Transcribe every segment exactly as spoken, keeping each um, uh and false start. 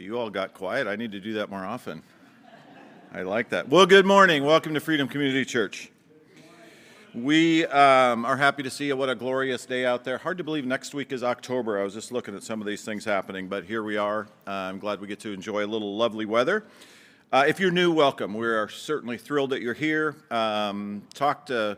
You all got quiet. I need to do that more often. I like that. Well, good morning. Welcome to Freedom Community Church. We um, are happy to see you. What a glorious day out there. Hard to believe next week is October. I was just looking at some of these things happening, but here we are. Uh, I'm glad we get to enjoy a little lovely weather. Uh, if you're new, welcome. We are certainly thrilled that you're here. Um, talk to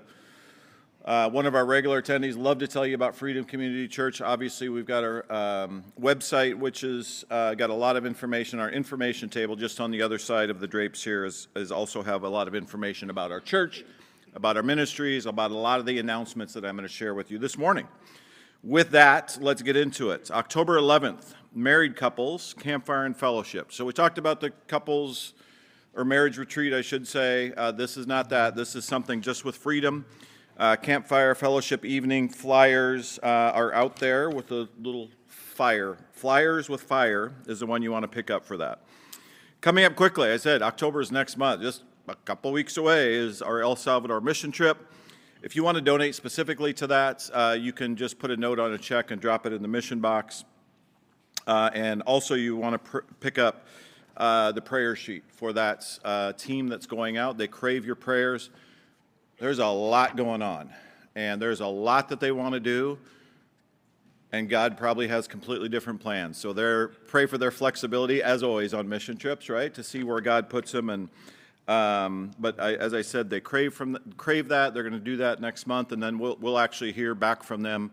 uh, one of our regular attendees. Love to tell you about Freedom Community Church. Obviously, we've got our um, website, which has uh, got a lot of information. Our information table just on the other side of the drapes here is, is also have a lot of information about our church, about our ministries, about a lot of the announcements that I'm going to share with you this morning. With that, let's get into it. October eleventh, married couples, campfire and fellowship. So we talked about the couples, or marriage retreat, I should say. Uh, this is not that. This is something just with Freedom. Uh, campfire, fellowship evening, flyers uh, are out there with a little fire. Flyers with fire is the one you want to pick up for that. Coming up quickly, I said October is next month. Just a couple weeks away is our El Salvador mission trip. If you want to donate specifically to that, uh, you can just put a note on a check and drop it in the mission box. Uh, and also you want to pr- pick up uh, the prayer sheet for that uh, team that's going out. They crave your prayers. There's a lot going on, and there's a lot that they want to do, and God probably has completely different plans. So they're pray for their flexibility, as always, on mission trips, right, to see where God puts them. And um, but I, as I said, they crave from crave that. They're going to do that next month, and then we'll we'll actually hear back from them.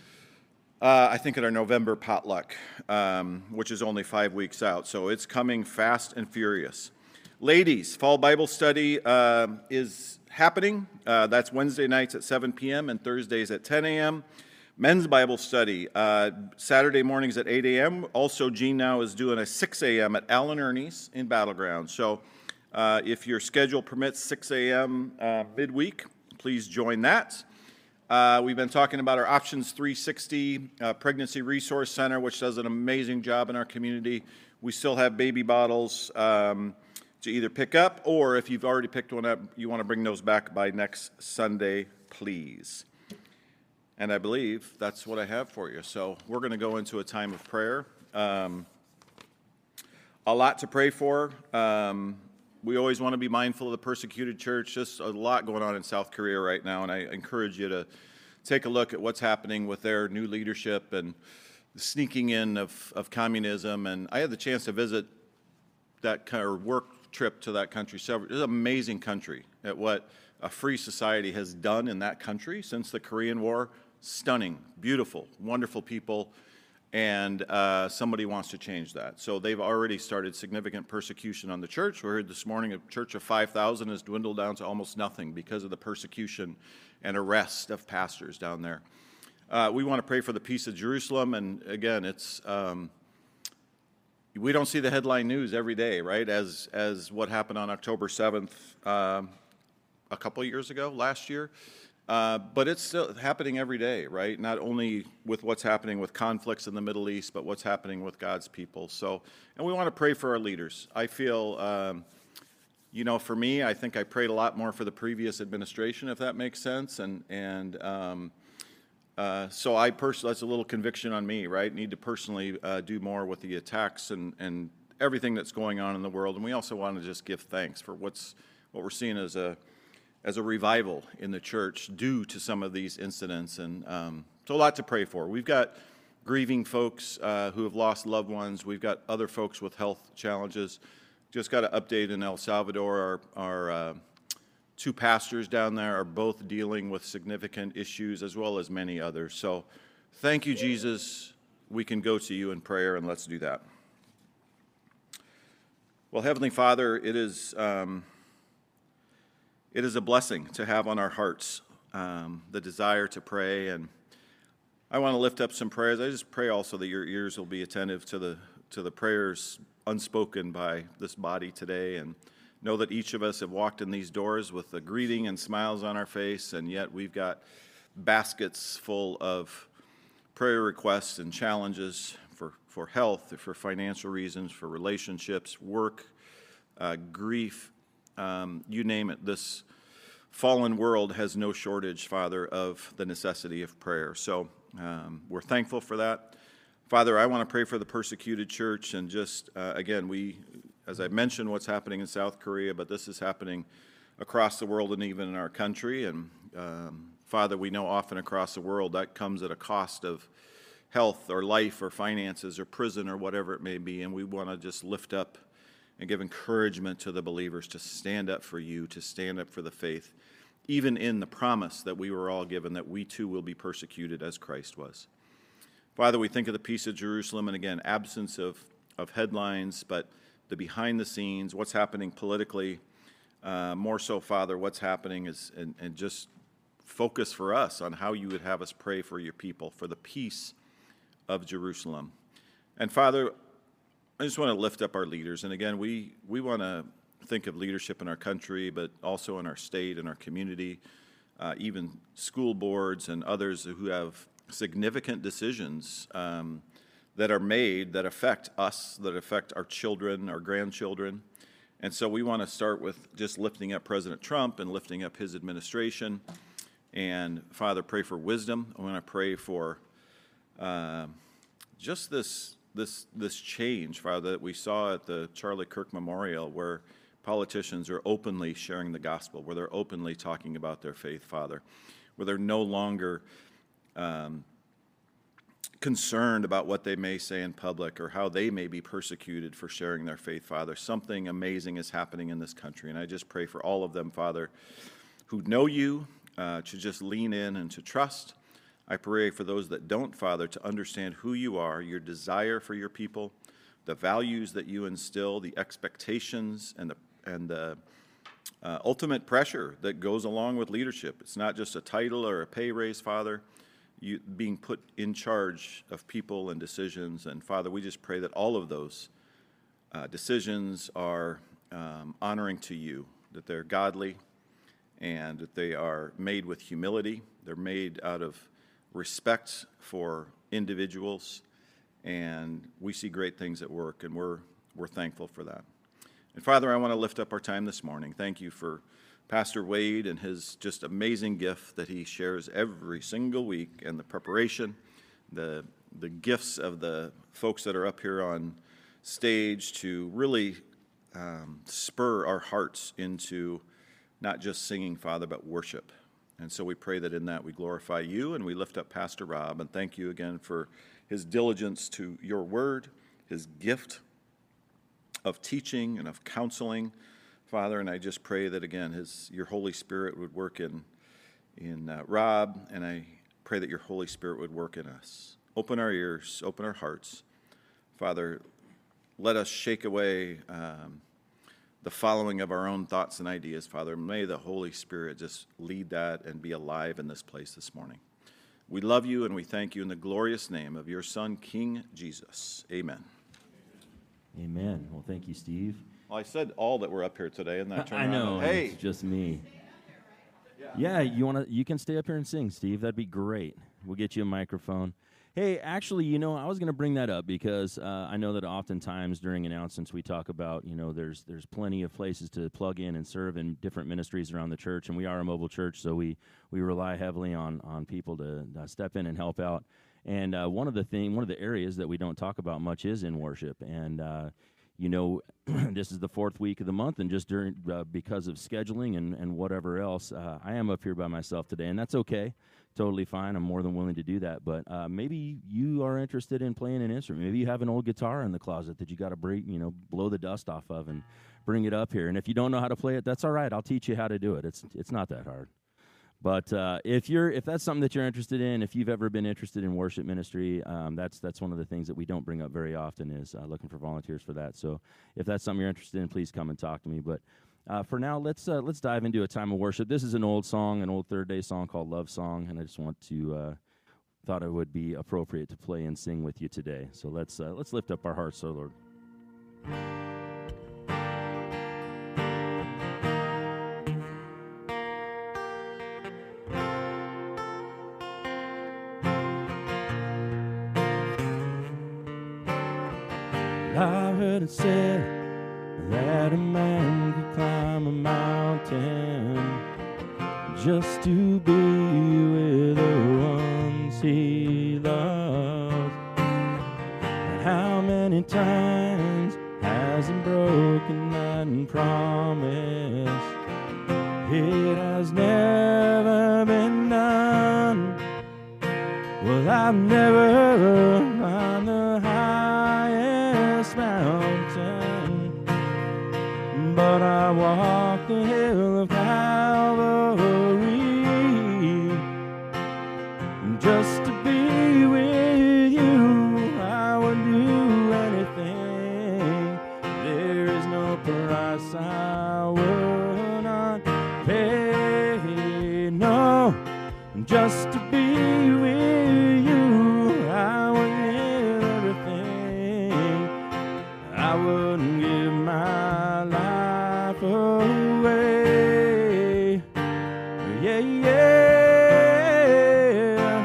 Uh, I think at our November potluck, um, which is only five weeks out, so it's coming fast and furious. Ladies, fall Bible study uh, is happening. Uh, that's Wednesday nights at seven p.m. and Thursdays at ten a.m. Men's Bible study, uh, Saturday mornings at eight a.m. Also, Gene now is doing a six a.m. at Alan Ernie's in Battleground. So uh, if your schedule permits six a.m. Uh, midweek, please join that. Uh, we've been talking about our Options three sixty uh, Pregnancy Resource Center, which does an amazing job in our community. We still have baby bottles um, to either pick up, or if you've already picked one up, you want to bring those back by next Sunday, please. And I believe that's what I have for you. So we're going to go into a time of prayer. Um, a lot to pray for. Um, we always want to be mindful of the persecuted church. Just a lot going on in South Korea right now, and I encourage you to take a look at what's happening with their new leadership and the sneaking in of, of communism. And I had the chance to visit that kind of work trip to that country. Several, it's an amazing country at what a free society has done in that country since the Korean War. Stunning, beautiful, wonderful people, and uh, somebody wants to change that. So they've already started significant persecution on the church. We heard this morning a church of five thousand has dwindled down to almost nothing because of the persecution and arrest of pastors down there. Uh, we want to pray for the peace of Jerusalem, and again, it's um, we don't see the headline news every day, right, as as what happened on October seventh uh, a couple years ago, last year. Uh, but it's still happening every day, right? Not only with what's happening with conflicts in the Middle East, but what's happening with God's people. So, and we want to pray for our leaders. I feel, um, you know, for me, I think I prayed a lot more for the previous administration, if that makes sense. And and um, uh, so I personally, that's a little conviction on me, right? Need to personally uh, do more with the attacks and and everything that's going on in the world. And we also want to just give thanks for what's what we're seeing as a as a revival in the church due to some of these incidents. And um, so a lot to pray for. We've got grieving folks uh, who have lost loved ones. We've got other folks with health challenges. Just got an update in El Salvador. Our, our uh, two pastors down there are both dealing with significant issues as well as many others. So thank you, Jesus. We can go to you in prayer, and let's do that. Well, Heavenly Father, it is... Um, It is a blessing to have on our hearts um, the desire to pray, and I want to lift up some prayers. I just pray also that your ears will be attentive to the to the prayers unspoken by this body today, and know that each of us have walked in these doors with a greeting and smiles on our face, and yet we've got baskets full of prayer requests and challenges for, for health, for financial reasons, for relationships, work, uh, grief, um, you name it. This fallen world has no shortage, Father, of the necessity of prayer. So um, we're thankful for that. Father, I want to pray for the persecuted church, and just, uh, again, we, as I mentioned, what's happening in South Korea, but this is happening across the world and even in our country. And um, Father, we know often across the world that comes at a cost of health or life or finances or prison or whatever it may be, and we want to just lift up and give encouragement to the believers to stand up for you, to stand up for the faith, even in the promise that we were all given that we too will be persecuted as Christ was. Father, we think of the peace of Jerusalem, and again, absence of, of headlines, but the behind the scenes, what's happening politically, uh, more so, Father, what's happening is, and, and just focus for us on how you would have us pray for your people, for the peace of Jerusalem. And Father, I just want to lift up our leaders. And again, we, we want to think of leadership in our country, but also in our state and our community, uh, even school boards and others who have significant decisions um, that are made that affect us, that affect our children, our grandchildren. And so we want to start with just lifting up President Trump and lifting up his administration. And Father, pray for wisdom. I want to pray for uh, just this this this change, Father, that we saw at the Charlie Kirk Memorial, where politicians are openly sharing the gospel, where they're openly talking about their faith, Father, where they're no longer Um, concerned about what they may say in public or how they may be persecuted for sharing their faith, Father. Something amazing is happening in this country, and I just pray for all of them, Father, who know you, uh, to just lean in and to trust. I pray for those that don't, Father, to understand who you are, your desire for your people, the values that you instill, the expectations, and the and the uh, ultimate pressure that goes along with leadership. It's not just a title or a pay raise, Father. You being put in charge of people and decisions. And Father, we just pray that all of those uh, decisions are um, honoring to you, that they're godly, and that they are made with humility. They're made out of respect for individuals, and we see great things at work, and we're we're thankful for that. And Father, I want to lift up our time this morning. Thank you for Pastor Wade and his just amazing gift that he shares every single week, and the preparation, the the gifts of the folks that are up here on stage to really um, spur our hearts into not just singing, Father, but worship. And so we pray that in that we glorify you, and we lift up Pastor Rob, and thank you again for his diligence to your word, his gift of teaching and of counseling, Father. And I just pray that, again, his your Holy Spirit would work in, in uh, Rob, and I pray that your Holy Spirit would work in us. Open our ears, open our hearts. Father, let us shake away um, the following of our own thoughts and ideas, Father. May the Holy Spirit just lead that and be alive in this place this morning. We love you, and we thank you in the glorious name of your Son, King Jesus. Amen. Amen. Well, thank you, Steve. Well, I said all that were up here today, and I turned I know. around and, hey, it's just me. Yeah, you want to? You can stay up here and sing, Steve. That'd be great. We'll get you a microphone. Hey, actually, you know, I was going to bring that up because uh, I know that oftentimes during announcements we talk about, you know, there's there's plenty of places to plug in and serve in different ministries around the church, and we are a mobile church, so we we rely heavily on on people to uh, step in and help out. And uh, one of the thing, one of the areas that we don't talk about much is in worship, and uh, you know, this is the fourth week of the month, and just during uh, because of scheduling and and whatever else, uh, I am up here by myself today, and that's okay. Totally fine. I'm more than willing to do that. But uh, maybe you are interested in playing an instrument. Maybe you have an old guitar in the closet that you got to break, you know, blow the dust off of and bring it up here. And if you don't know how to play it, that's all right. I'll teach you how to do it. It's it's not that hard. But uh, if you're if that's something that you're interested in, if you've ever been interested in worship ministry, um, that's that's one of the things that we don't bring up very often is uh, looking for volunteers for that. So if that's something you're interested in, please come and talk to me. But Uh, for now, let's uh, let's dive into a time of worship. This is an old song, an old Third Day song called "Love Song," and I just want to uh, thought it would be appropriate to play and sing with you today. So let's uh, let's lift up our hearts, O Lord. I heard it said that a man could climb a mountain just to be with the ones he loves. Well, I've never climbed the highest mountain, but I walked the hill of Calvary just to be with you. I would do anything. There is no price I would not pay. No, just to be with you, I would give everything. I wouldn't give my life away. Yeah, yeah.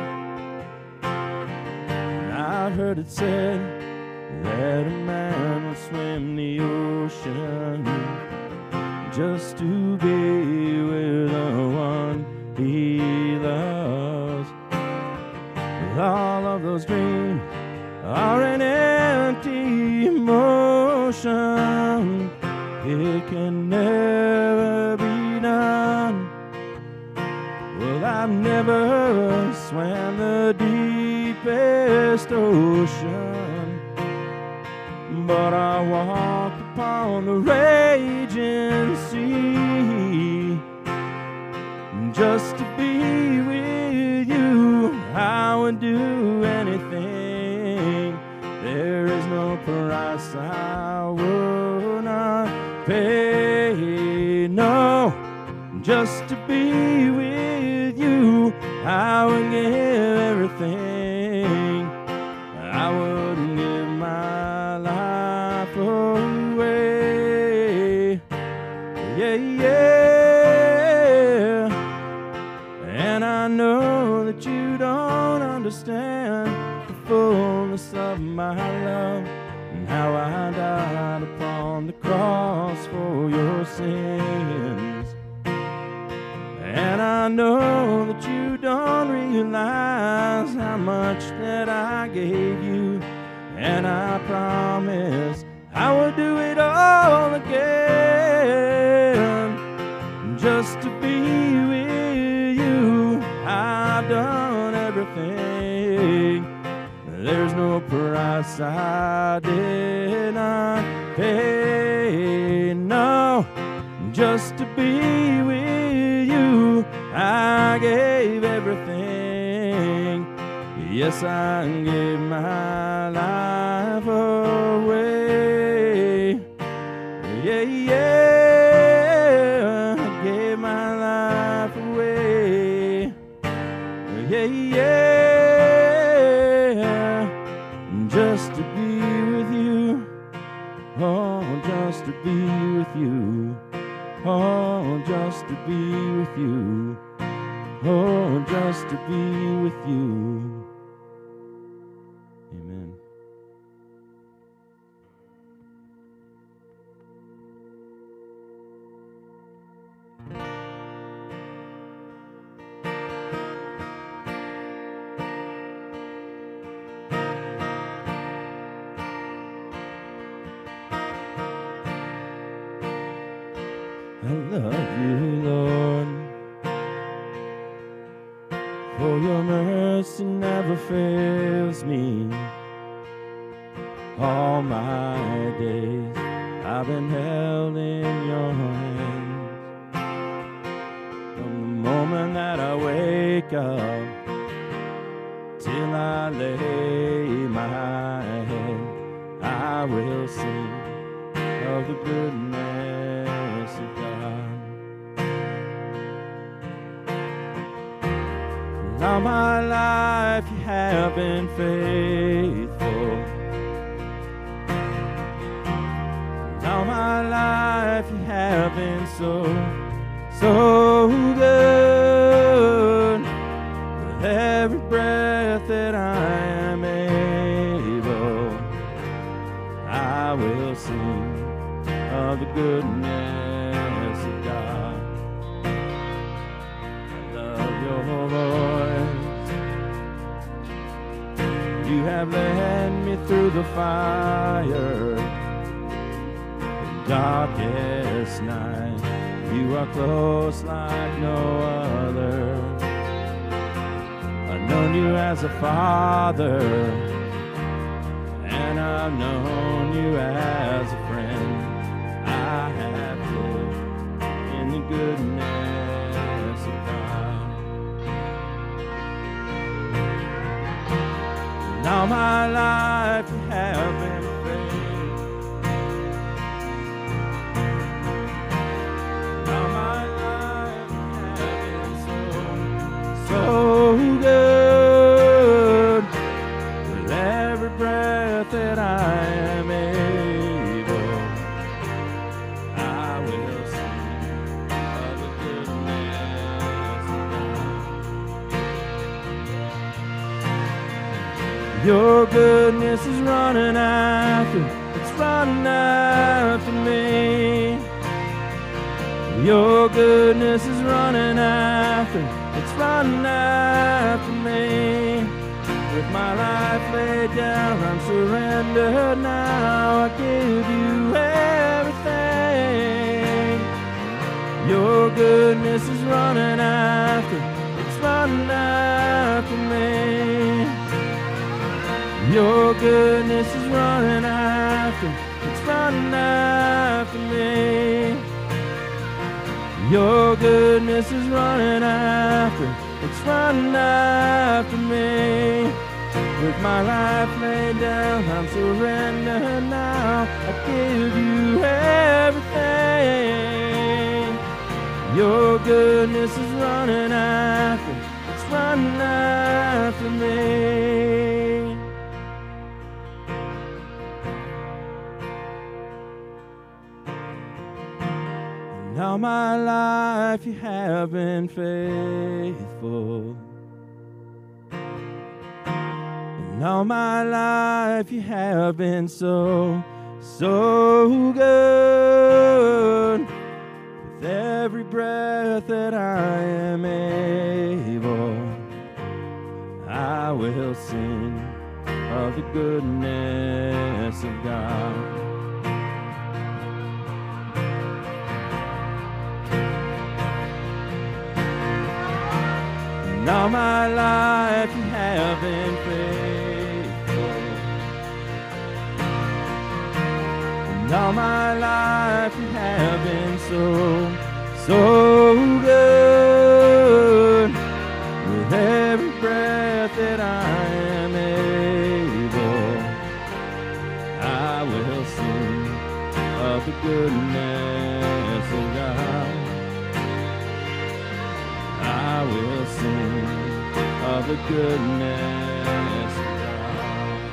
And I've heard it said that a man will swim the ocean just to be with the one he loves. But all of those dreams are an empty emotion. It can never be done. Well, I've never swam the deepest ocean, but I walked upon the raging sea just to be with you. I would do anything. There is no price I would not pay. No, just to be with you, I would give everything. I wouldn't give my life away. Yeah, yeah. And I know that you don't understand the fullness of my love and how I died upon the cross for your sins. And I know that you don't realize how much that I gave you. And I promise I will do it all again just to be with you. I've done everything. There's no price I did not pay. No, just to be with you, I gave everything. Yes, I gave my life away. Yeah, yeah, I gave my life away. Yeah, yeah, just to be with you. Oh, just to be with you. Oh, just to be with you. Oh, just to be with you. Amen. I love you, Lord, for your mercy never fails me. All my days I've been held in your hands. From the moment that I wake up till I lay my head, I will sing of the goodness of God. All my life you have been faithful. All my life you have been so, so good. With every breath that I am able, I will sing of the goodness of God. I love your voice. You have led me through the fire, the darkest night. You are close like no other. I know known you as a father, and I've known you as a friend. I have lived in the goodness of God. And all my life you have been faithful. All my life you have been so, so good. With every breath that I am able, I will sing of the goodness of God. Your goodness is running after, it's running after me. Your goodness is running after, it's running after me. With my life laid down, I'm surrendered now. I give you everything. Your goodness is running after, it's running after me. Your goodness is running after, it's running after me. Your goodness is running after, it's running after me. With my life laid down, I'm surrendered now. I give you everything. Your goodness is running after, it's running after me. And all my life you have been faithful. And all my life you have been so, so good. With every breath that I am able, I will sing of the goodness of God. And all my life you have been faithful. And all my life you have been so, so good. With every breath that I am able, I will sing of the goodness of God. I will sing of the goodness of God.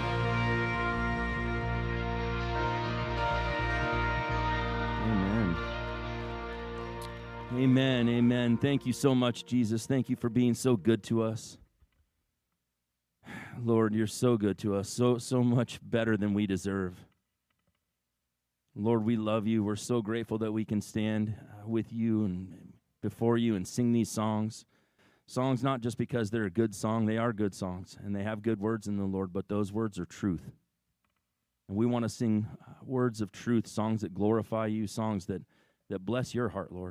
Amen. Amen. Amen. Thank you so much, Jesus. Thank you for being so good to us. Lord, you're so good to us, so so much better than we deserve. Lord, we love you. We're so grateful that we can stand with you and before you and sing these songs. Songs not just because they're a good song, they are good songs, and they have good words in them, Lord, but those words are truth. And we want to sing words of truth, songs that glorify you, songs that, that bless your heart, Lord.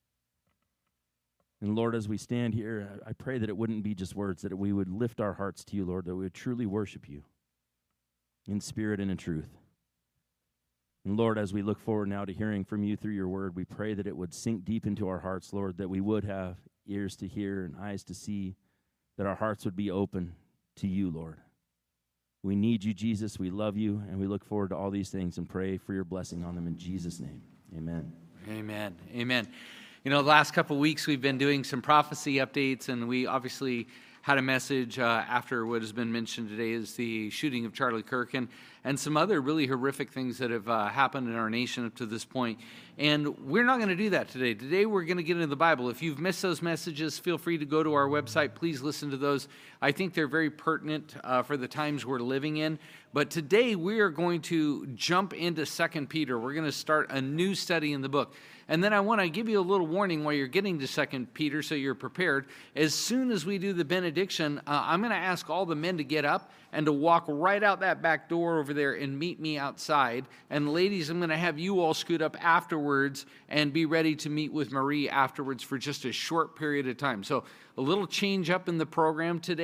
And Lord, as we stand here, I pray that it wouldn't be just words, that we would lift our hearts to you, Lord, that we would truly worship you in spirit and in truth. And Lord, as we look forward now to hearing from you through your word, we pray that it would sink deep into our hearts, Lord, that we would have ears to hear and eyes to see, that our hearts would be open to you, Lord. We need you, Jesus. We love you, and we look forward to all these things and pray for your blessing on them in Jesus' name. Amen. Amen. Amen. You know, the last couple of weeks we've been doing some prophecy updates, and we obviously had a message uh, after what has been mentioned today is the shooting of Charlie Kirk and, and some other really horrific things that have uh, happened in our nation up to this point. And we're not going to do that today. Today we're going to get into the Bible. If you've missed those messages, feel free to go to our website. Please listen to those. I think they're very pertinent uh, for the times we're living in. But today we are going to jump into Second Peter. We're going to start a new study in the book. And then I want to give you a little warning while you're getting to Second Peter so you're prepared. As soon as we do the benediction, uh, I'm going to ask all the men to get up and to walk right out that back door over there and meet me outside. And ladies, I'm going to have you all scoot up afterwards and be ready to meet with Marie afterwards for just a short period of time. So a little change up in the program today.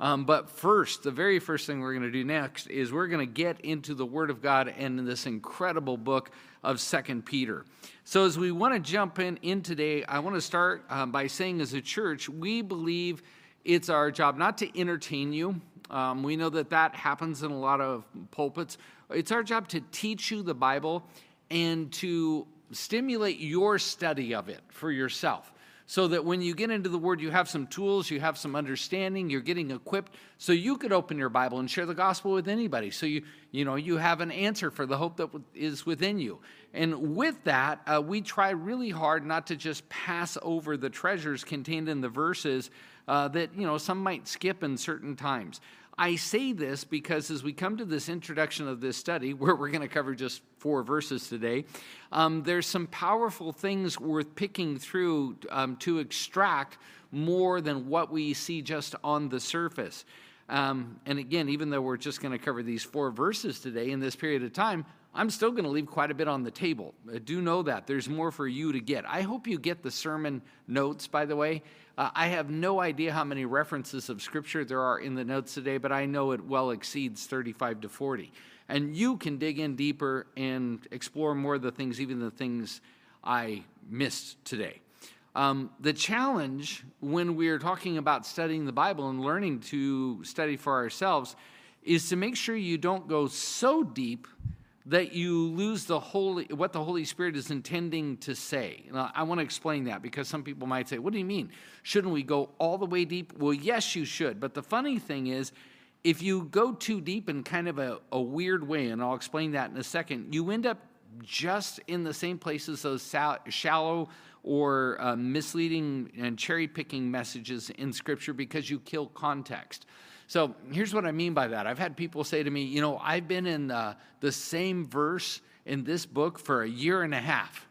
Um, but first, the very first thing we're going to do next is we're going to get into the Word of God and in this incredible book of Second Peter. So as we want to jump in, in today, I want to start um, by saying as a church, we believe it's our job not to entertain you. Um, we know that that happens in a lot of pulpits. It's our job to teach you the Bible and to stimulate your study of it for yourself, so that when you get into the Word, you have some tools, you have some understanding, you're getting equipped, so you could open your Bible and share the gospel with anybody. So you, you know, you have an answer for the hope that is within you. And with that, uh, we try really hard not to just pass over the treasures contained in the verses uh, that, you know, some might skip in certain times. I say this because as we come to this introduction of this study, where we're going to cover just four verses today, um, there's some powerful things worth picking through um, to extract more than what we see just on the surface. Um, and again, even though we're just going to cover these four verses today in this period of time, I'm still going to leave quite a bit on the table. Uh, do know that. There's more for you to get. I hope you get the sermon notes, by the way. Uh, I have no idea how many references of Scripture there are in the notes today, but I know it well exceeds thirty-five to forty. And you can dig in deeper and explore more of the things, even the things I missed today. Um, the challenge when we're talking about studying the Bible and learning to study for ourselves is to make sure you don't go so deep that you lose the Holy, what the Holy Spirit is intending to say. Now, I want to explain that because some people might say, what do you mean? Shouldn't we go all the way deep? Well, yes, you should. But the funny thing is, if you go too deep in kind of a, a weird way, and I'll explain that in a second, you end up just in the same places those sal- shallow or uh, misleading and cherry-picking messages in Scripture because you kill context. So here's what I mean by that. I've had people say to me, you know, I've been in uh, the same verse in this book for a year and a half.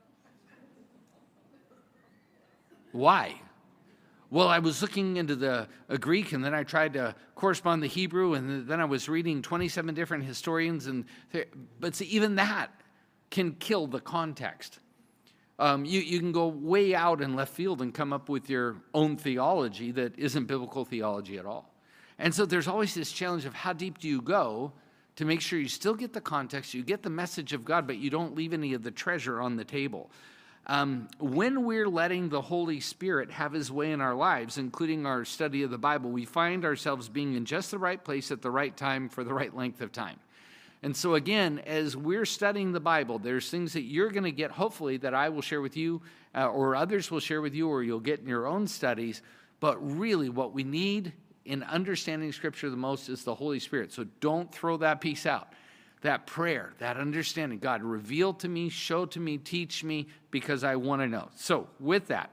Why? Well, I was looking into the uh, Greek, and then I tried to correspond the Hebrew, and then I was reading twenty-seven different historians. And but see, even that can kill the context. Um, you, you can go way out in left field and come up with your own theology that isn't biblical theology at all. And so there's always this challenge of how deep do you go to make sure you still get the context, you get the message of God, but you don't leave any of the treasure on the table. Um, when we're letting the Holy Spirit have his way in our lives, including our study of the Bible, we find ourselves being in just the right place at the right time for the right length of time. And so again, as we're studying the Bible, there's things that you're going to get, hopefully, that I will share with you, uh, or others will share with you, or you'll get in your own studies. But really what we need in understanding Scripture the most is the Holy Spirit. So don't throw that piece out. That prayer, that understanding. God, reveal to me, show to me, teach me, because I want to know. So with that,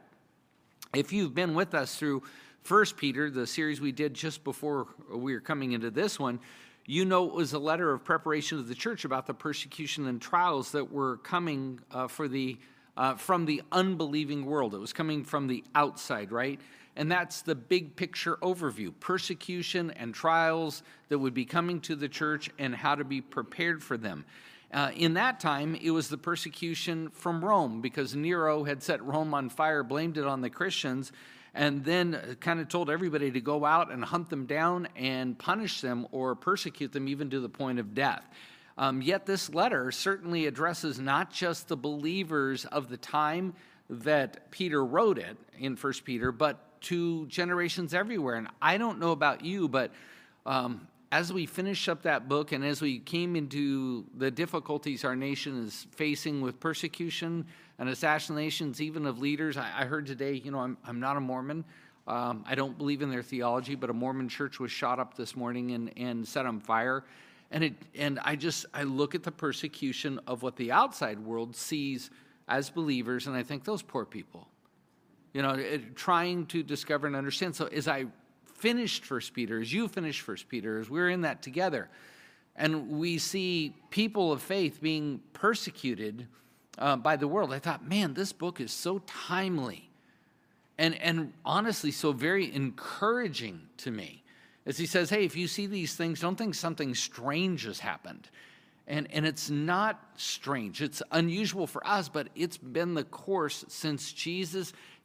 if you've been with us through First Peter, the series we did just before we were coming into this one, you know it was a letter of preparation to the church about the persecution and trials that were coming uh, for the uh, from the unbelieving world. It was coming from the outside, right? And that's the big picture overview, persecution and trials that would be coming to the church and how to be prepared for them. Uh, in that time, it was the persecution from Rome because Nero had set Rome on fire, blamed it on the Christians, and then kind of told everybody to go out and hunt them down and punish them or persecute them even to the point of death. Um, yet this letter certainly addresses not just the believers of the time that Peter wrote it in First Peter, but to generations everywhere. And I don't know about you, but um, as we finish up that book and as we came into the difficulties our nation is facing with persecution and assassinations, even of leaders, I, I heard today, you know, I'm, I'm not a Mormon. Um, I don't believe in their theology, but a Mormon church was shot up this morning and, and set on fire. And it, and I just, I look at the persecution of what the outside world sees as believers, and I think those poor people. You know, it, trying to discover and understand. So as I finished First Peter, as you finished First Peter, as we're in that together, and we see people of faith being persecuted uh, by the world, I thought, man, this book is so timely and, and honestly so very encouraging to me. As he says, hey, if you see these things, don't think something strange has happened. And, and it's not strange. It's unusual for us, but it's been the course since Jesus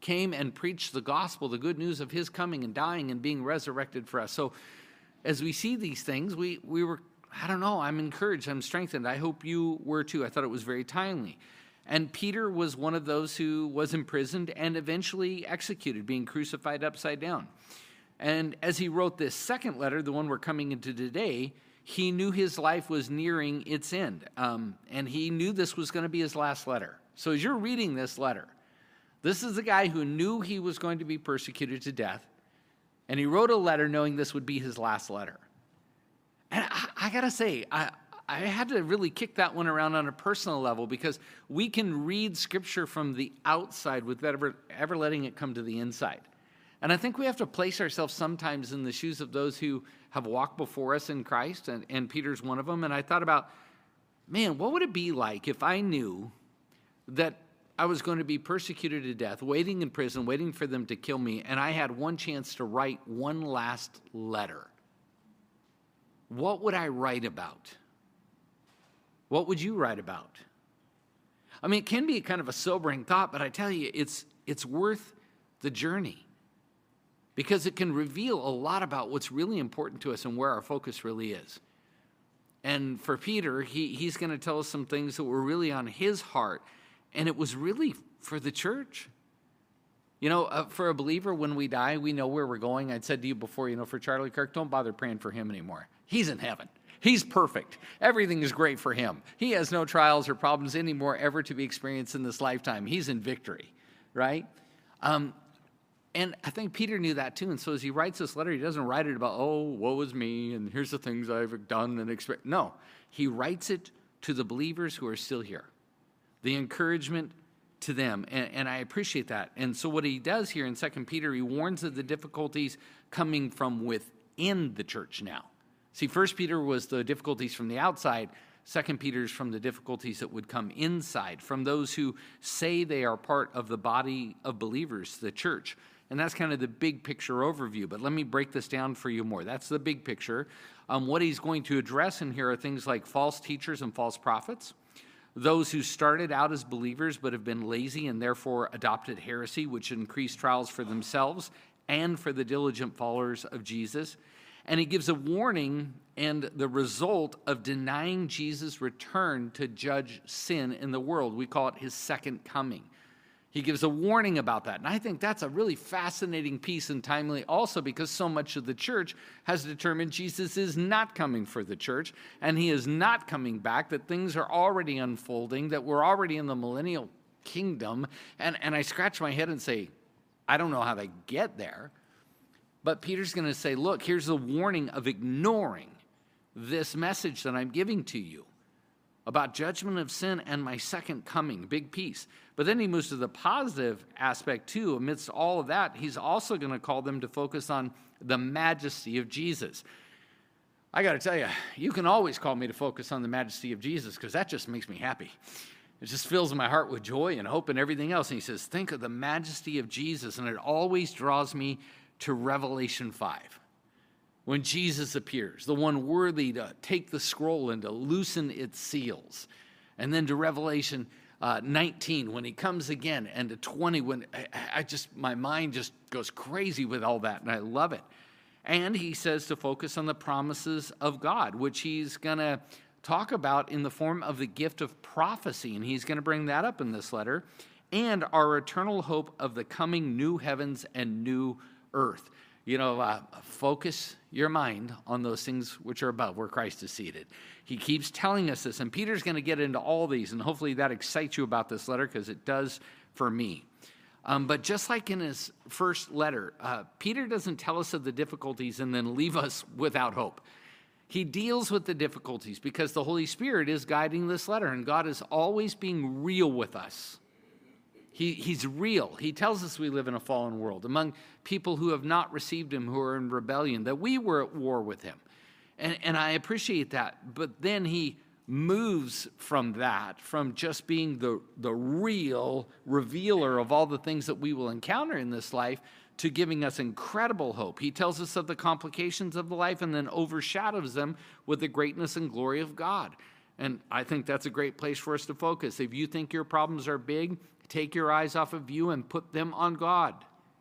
came and preached the gospel, the good news of his coming and dying and being resurrected for us. So as we see these things, we, we were, I don't know, I'm encouraged, I'm strengthened. I hope you were too. I thought it was very timely. And Peter was one of those who was imprisoned and eventually executed, being crucified upside down. And as he wrote this second letter, the one we're coming into today, he knew his life was nearing its end. Um, and he knew this was going to be his last letter. So as you're reading this letter, this is the guy who knew he was going to be persecuted to death. And he wrote a letter knowing this would be his last letter. And I, I got to say, I, I had to really kick that one around on a personal level, because we can read Scripture from the outside without ever, ever letting it come to the inside. And I think we have to place ourselves sometimes in the shoes of those who have walked before us in Christ, and, and Peter's one of them. And I thought about, man, what would it be like if I knew that I was going to be persecuted to death, waiting in prison, waiting for them to kill me, and I had one chance to write one last letter? What would I write about? What would you write about? I mean, it can be kind of a sobering thought, but I tell you, it's it's worth the journey, because it can reveal a lot about what's really important to us and where our focus really is. And for Peter, he, he's going to tell us some things that were really on his heart, and it was really for the church. You know, uh, for a believer, when we die, we know where we're going. I'd said to you before, you know, for Charlie Kirk, don't bother praying for him anymore. He's in heaven. He's perfect. Everything is great for him. He has no trials or problems anymore ever to be experienced in this lifetime. He's in victory, right? Um, and I think Peter knew that too. And so as he writes this letter, he doesn't write it about, oh, woe is me, and here's the things I've done and expect. No, he writes it to the believers who are still here, the encouragement to them. And, and I appreciate that. And so what he does here in Second Peter, he warns of the difficulties coming from within the church now. See, First Peter was the difficulties from the outside. Second Peter is from the difficulties that would come inside, from those who say they are part of the body of believers, the church. And that's kind of the big picture overview. But let me break this down for you more. That's the big picture. Um, what he's going to address in here are things like false teachers and false prophets, those who started out as believers but have been lazy and therefore adopted heresy, which increased trials for themselves and for the diligent followers of Jesus. And he gives a warning and the result of denying Jesus' return to judge sin in the world. We call it his second coming. He gives a warning about that. And I think that's a really fascinating piece and timely also, because so much of the church has determined Jesus is not coming for the church and he is not coming back, that things are already unfolding, that we're already in the millennial kingdom. And, and I scratch my head and say, I don't know how they get there. But Peter's going to say, look, here's the warning of ignoring this message that I'm giving to you about judgment of sin and my second coming, big piece. But then he moves to the positive aspect too. Amidst all of that, he's also going to call them to focus on the majesty of Jesus. I got to tell you, you can always call me to focus on the majesty of Jesus, because that just makes me happy. It just fills my heart with joy and hope and everything else. And he says, think of the majesty of Jesus. And it always draws me to Revelation five, when Jesus appears, the one worthy to take the scroll and to loosen its seals. And then to Revelation uh, nineteen, when he comes again, and to twenty, when I, I just, my mind just goes crazy with all that, and I love it. And he says to focus on the promises of God, which he's going to talk about in the form of the gift of prophecy, and he's going to bring that up in this letter, and our eternal hope of the coming new heavens and new earth. You know, uh, focus your mind on those things which are above, where Christ is seated. He keeps telling us this, and Peter's going to get into all these, and hopefully that excites you about this letter, because it does for me. Um, but just like in his first letter, uh, Peter doesn't tell us of the difficulties and then leave us without hope. He deals with the difficulties because the Holy Spirit is guiding this letter, and God is always being real with us. He, he's real. He tells us we live in a fallen world among people who have not received him, who are in rebellion, that we were at war with him. And, and I appreciate that. But then he moves from that, from just being the, the real revealer of all the things that we will encounter in this life, to giving us incredible hope. He tells us of the complications of the life and then overshadows them with the greatness and glory of God. And I think that's a great place for us to focus. If you think your problems are big, Take your eyes off of you and put them on God.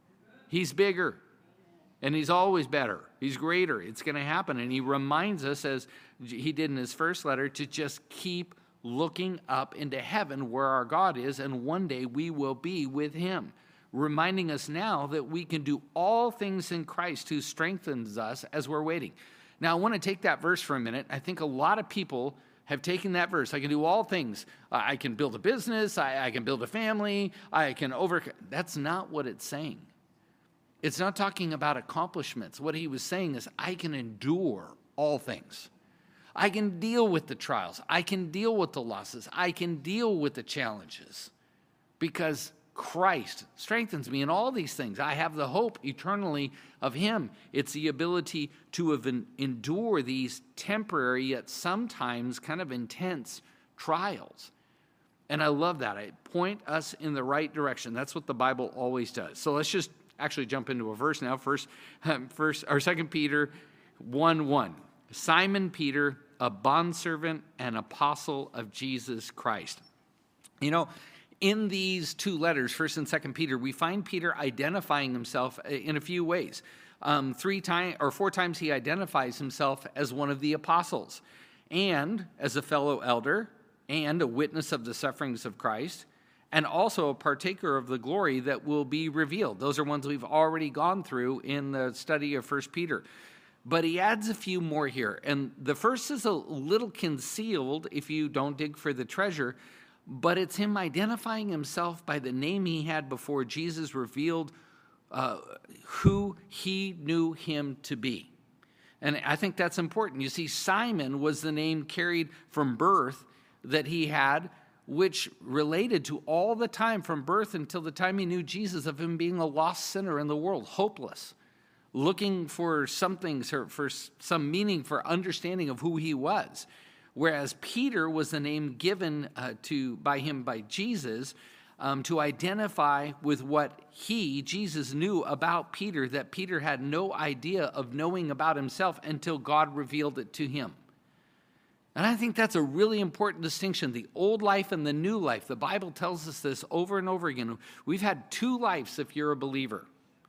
He's bigger, and he's always better. He's greater. It's going to happen. And he reminds us, as he did in his first letter, to just keep looking up into heaven where our God is, and one day we will be with him, reminding us now that we can do all things in Christ who strengthens us as we're waiting. Now, I want to take that verse for a minute. I think a lot of people have taken that verse. I can do all things. I can build a business. I, I can build a family. I can overcome. That's not what it's saying. It's not talking about accomplishments. What he was saying is, I can endure all things. I can deal with the trials. I can deal with the losses. I can deal with the challenges because Christ strengthens me in all these things. I have the hope eternally of him. It's the ability to endure these temporary yet sometimes kind of intense trials. And I love that. It point us in the right direction. That's what the Bible always does. So let's just actually jump into a verse now. First, um, first or Second Peter one one. Simon Peter, a bondservant and apostle of Jesus Christ. You know, in these two letters, First and Second Peter, we find Peter identifying himself in a few ways. Um, three times or four times he identifies himself as one of the apostles, and as a fellow elder, and a witness of the sufferings of Christ, and also a partaker of the glory that will be revealed. Those are ones we've already gone through in the study of First Peter. But he adds a few more here. And the first is a little concealed if you don't dig for the treasure, but it's him identifying himself by the name he had before Jesus revealed uh, who he knew him to be. And I think that's important. You see, Simon was the name carried from birth that he had, which related to all the time from birth until the time he knew Jesus, of him being a lost sinner in the world, hopeless, looking for something, for some meaning, for understanding of who he was. Whereas Peter was the name given uh, to by him by Jesus um, to identify with what he, Jesus, knew about Peter, that Peter had no idea of knowing about himself until God revealed it to him. And I think that's a really important distinction, the old life and the new life. The Bible tells us this over and over again. We've had two lives if you're a believer.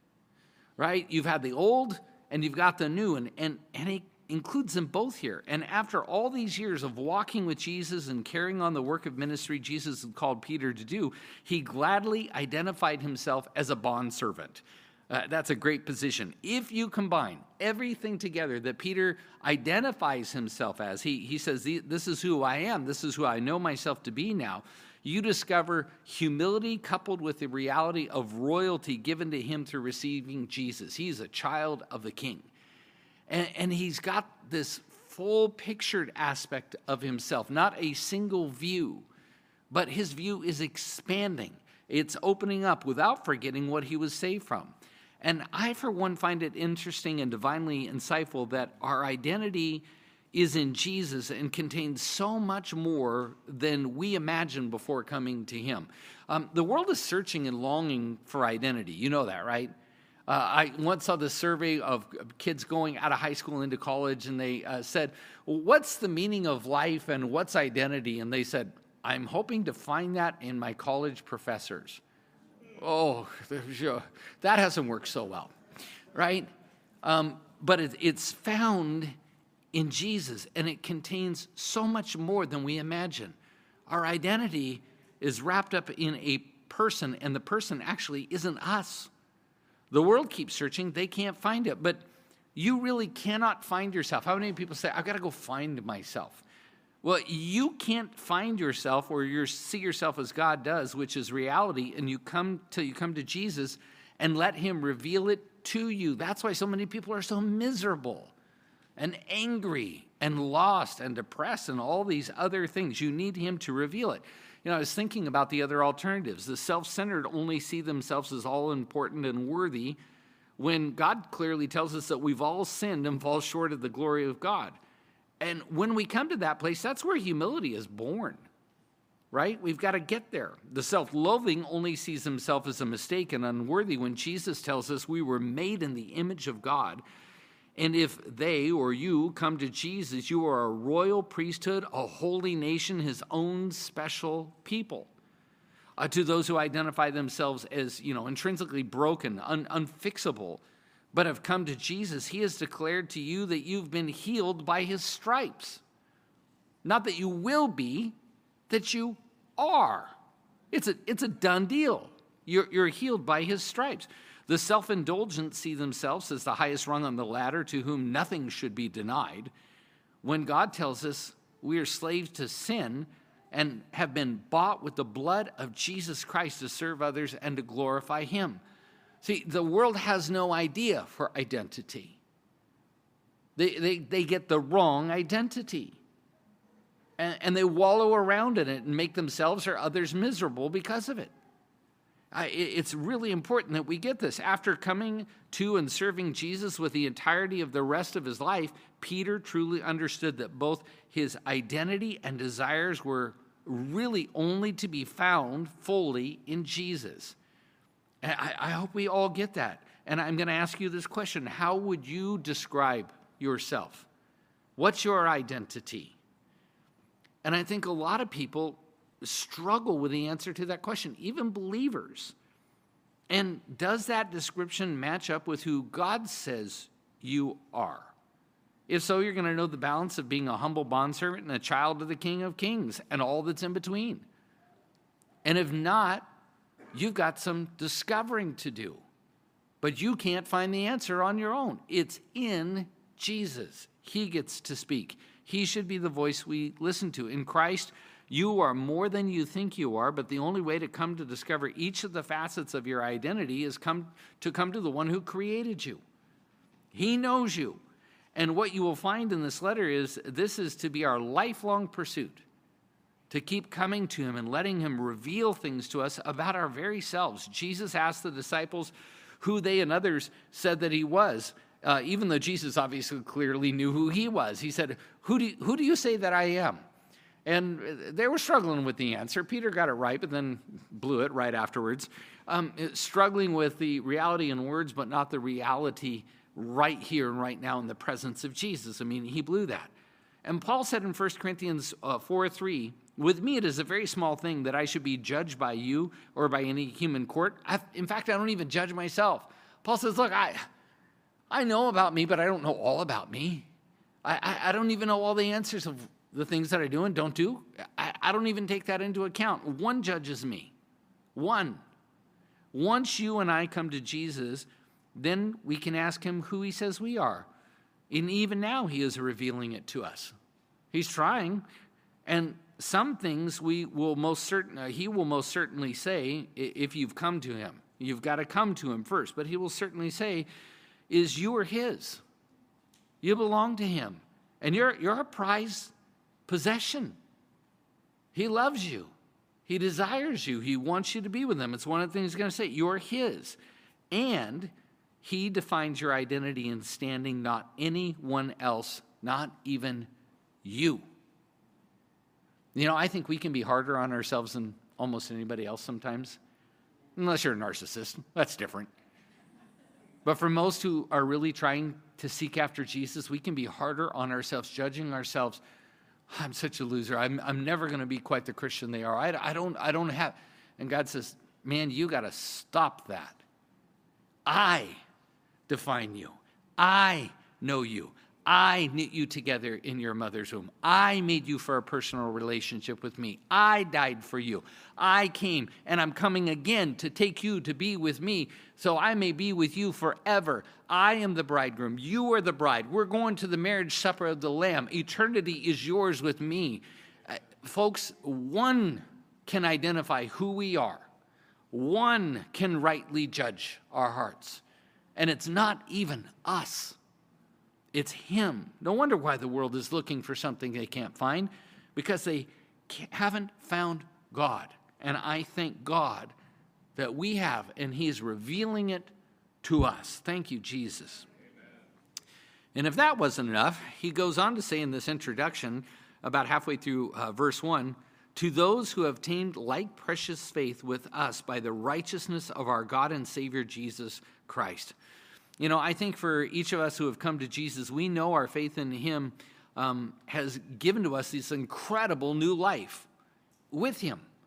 Right? You've had the old and you've got the new, and, and, and he includes them both here. And after all these years of walking with Jesus and carrying on the work of ministry Jesus had called Peter to do, he gladly identified himself as a bondservant. Uh, that's a great position. If you combine everything together that Peter identifies himself as, he, he says, this is who I am, this is who I know myself to be now, you discover humility coupled with the reality of royalty given to him through receiving Jesus. He's a child of the King. And, and he's got this full pictured aspect of himself, not a single view, but his view is expanding. It's opening up without forgetting what he was saved from. And I, for one, find it interesting and divinely insightful that our identity is in Jesus and contains so much more than we imagined before coming to him. Um, the world is searching and longing for identity. You know that, right? Uh, I once saw this survey of kids going out of high school into college, and they uh, said, well, what's the meaning of life and what's identity? And they said, I'm hoping to find that in my college professors. Oh, that hasn't worked so well, right? Um, but it, it's found in Jesus, and it contains so much more than we imagine. Our identity is wrapped up in a person, and the person actually isn't us. The world keeps searching. They can't find it, but you really cannot find yourself. How many people say, I've got to go find myself? Well, you can't find yourself or you see yourself as God does, which is reality, and you come till you come to Jesus and let him reveal it to you. That's why so many people are so miserable and angry and lost and depressed and all these other things. You need him to reveal it. You know, I was thinking about the other alternatives. The self-centered only see themselves as all important and worthy, when God clearly tells us that we've all sinned and fall short of the glory of God. And when we come to that place, that's where humility is born, right? We've got to get there. The self-loathing only sees himself as a mistake and unworthy, when Jesus tells us we were made in the image of God. And if they or you come to Jesus, you are a royal priesthood, a holy nation, his own special people. uh, to those who identify themselves as, you know, intrinsically broken, un- unfixable, but have come to Jesus, he has declared to you that you've been healed by his stripes. Not that you will be, that you are. It's a, it's a done deal. You're, you're healed by his stripes. The self-indulgent see themselves as the highest rung on the ladder to whom nothing should be denied, when God tells us we are slaves to sin and have been bought with the blood of Jesus Christ to serve others and to glorify him. See, the world has no idea for identity. They, they, they get the wrong identity. And, and they wallow around in it and make themselves or others miserable because of it. I, it's really important that we get this. After coming to and serving Jesus with the entirety of the rest of his life, Peter truly understood that both his identity and desires were really only to be found fully in Jesus. And I, I hope we all get that. And I'm going to ask you this question. How would you describe yourself? What's your identity? And I think a lot of people struggle with the answer to that question, even believers. And does that description match up with who God says you are? If so, you're going to know the balance of being a humble bondservant and a child of the King of Kings and all that's in between. And if not, you've got some discovering to do. But you can't find the answer on your own. It's in Jesus. He gets to speak. He should be the voice we listen to. In Christ, you are more than you think you are, but the only way to come to discover each of the facets of your identity is come to come to the one who created you. He knows you. And what you will find in this letter is this is to be our lifelong pursuit, to keep coming to him and letting him reveal things to us about our very selves. Jesus asked the disciples who they and others said that he was, uh, even though Jesus obviously clearly knew who he was. He said, who do you, who do you say that I am? And they were struggling with the answer. Peter got it right, but then blew it right afterwards. Um, struggling with the reality in words, but not the reality right here and right now in the presence of Jesus. I mean, he blew that. And Paul said in First Corinthians uh, four three, with me it is a very small thing that I should be judged by you or by any human court. I've, in fact, I don't even judge myself. Paul says, look, I, I know about me, but I don't know all about me. I, I, I don't even know all the answers of the things that I do and don't do. I, I don't even take that into account. One judges me. One. Once you and I come to Jesus, then we can ask him who he says we are. And even now, he is revealing it to us. He's trying. And some things we will most certain, uh, he will most certainly say if you've come to him. You've got to come to him first. But he will certainly say, is you are his. You belong to him. And you're, you're a prized possession. He loves you. He desires you. He wants you to be with him. It's one of the things he's going to say. You're his. And he defines your identity in standing, not anyone else, not even you. You know, I think we can be harder on ourselves than almost anybody else sometimes. Unless you're a narcissist. That's different. But for most who are really trying to seek after Jesus, we can be harder on ourselves, judging ourselves. I'm such a loser. I'm, I'm never going to be quite the Christian they are. I, I, don't, I don't have... And God says, man, you got to stop that. I define you. I know you. I knit you together in your mother's womb. I made you for a personal relationship with me. I died for you. I came, and I'm coming again to take you to be with me, so I may be with you forever. I am the bridegroom. You are the bride. We're going to the marriage supper of the Lamb. Eternity is yours with me. Uh, folks, one can identify who we are. One can rightly judge our hearts. And it's not even us. It's him. No wonder why the world is looking for something they can't find, because they haven't found God. And I thank God that we have, and he's revealing it to us. Thank you, Jesus. Amen. And if that wasn't enough, he goes on to say in this introduction, about halfway through uh, verse one, to those who have obtained like precious faith with us by the righteousness of our God and Savior Jesus Christ. You know, I think for each of us who have come to Jesus, we know our faith in him um, has given to us this incredible new life with him.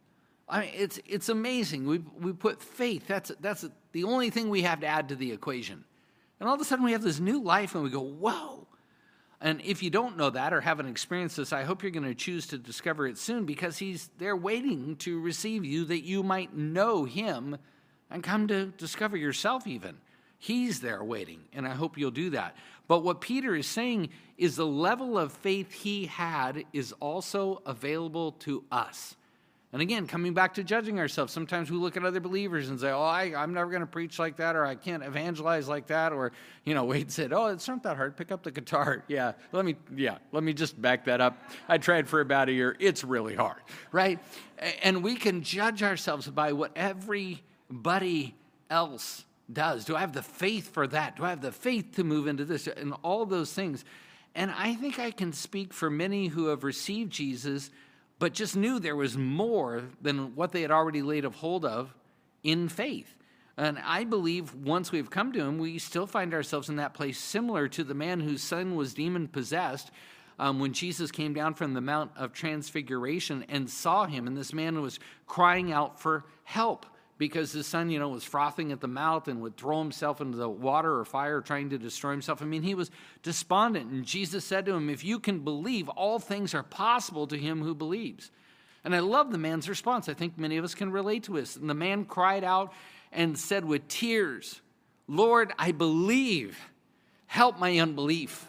I mean, it's it's amazing. We we put faith. That's that's the only thing we have to add to the equation, and all of a sudden we have this new life, and we go, whoa. And if you don't know that or haven't experienced this, I hope you're going to choose to discover it soon, because he's there waiting to receive you, that you might know him and come to discover yourself even. He's there waiting, and I hope you'll do that. But what Peter is saying is the level of faith he had is also available to us. And again, coming back to judging ourselves, sometimes we look at other believers and say, oh, I, I'm never going to preach like that, or I can't evangelize like that, or, you know, Wade said, oh, it's not that hard, pick up the guitar. Yeah, let me, yeah, let me just back that up. I tried for about a year. It's really hard, right? And we can judge ourselves by what everybody else does. Do I have the faith for that? Do I have the faith to move into this? And all those things. And I think I can speak for many who have received Jesus, but just knew there was more than what they had already laid a hold of in faith. And I believe once we've come to him, we still find ourselves in that place similar to the man whose son was demon-possessed um, when Jesus came down from the Mount of Transfiguration and saw him. And this man was crying out for help because his son, you know, was frothing at the mouth and would throw himself into the water or fire trying to destroy himself. I mean, he was despondent. And Jesus said to him, if you can believe, all things are possible to him who believes. And I love the man's response. I think many of us can relate to this. And the man cried out and said with tears, Lord, I believe. Help my unbelief.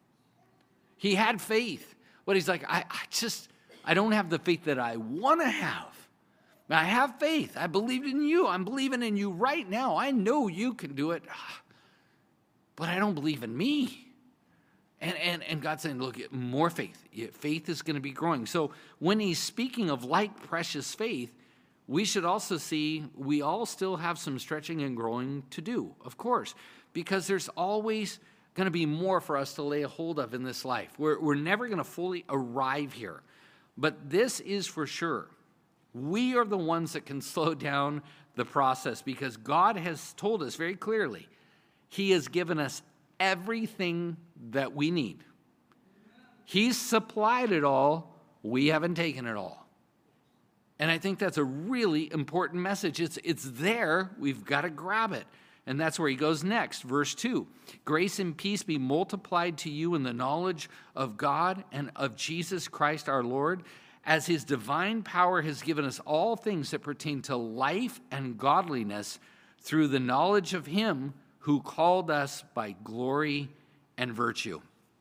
He had faith. But he's like, I, I just, I don't have the faith that I want to have. I have faith. I believed in you. I'm believing in you right now. I know you can do it, but I don't believe in me. And, and, and God's saying, look, more faith. Faith is going to be growing. So when he's speaking of like precious faith, we should also see we all still have some stretching and growing to do, of course, because there's always going to be more for us to lay a hold of in this life. We're, we're never going to fully arrive here. But this is for sure. We are the ones that can slow down the process, because God has told us very clearly he has given us everything that we need. He's supplied it all. We haven't taken it all. And I think that's a really important message. It's, it's there. We've got to grab it. And that's where he goes next. Verse two, grace and peace be multiplied to you in the knowledge of God and of Jesus Christ our Lord, as his divine power has given us all things that pertain to life and godliness through the knowledge of him who called us by glory and virtue.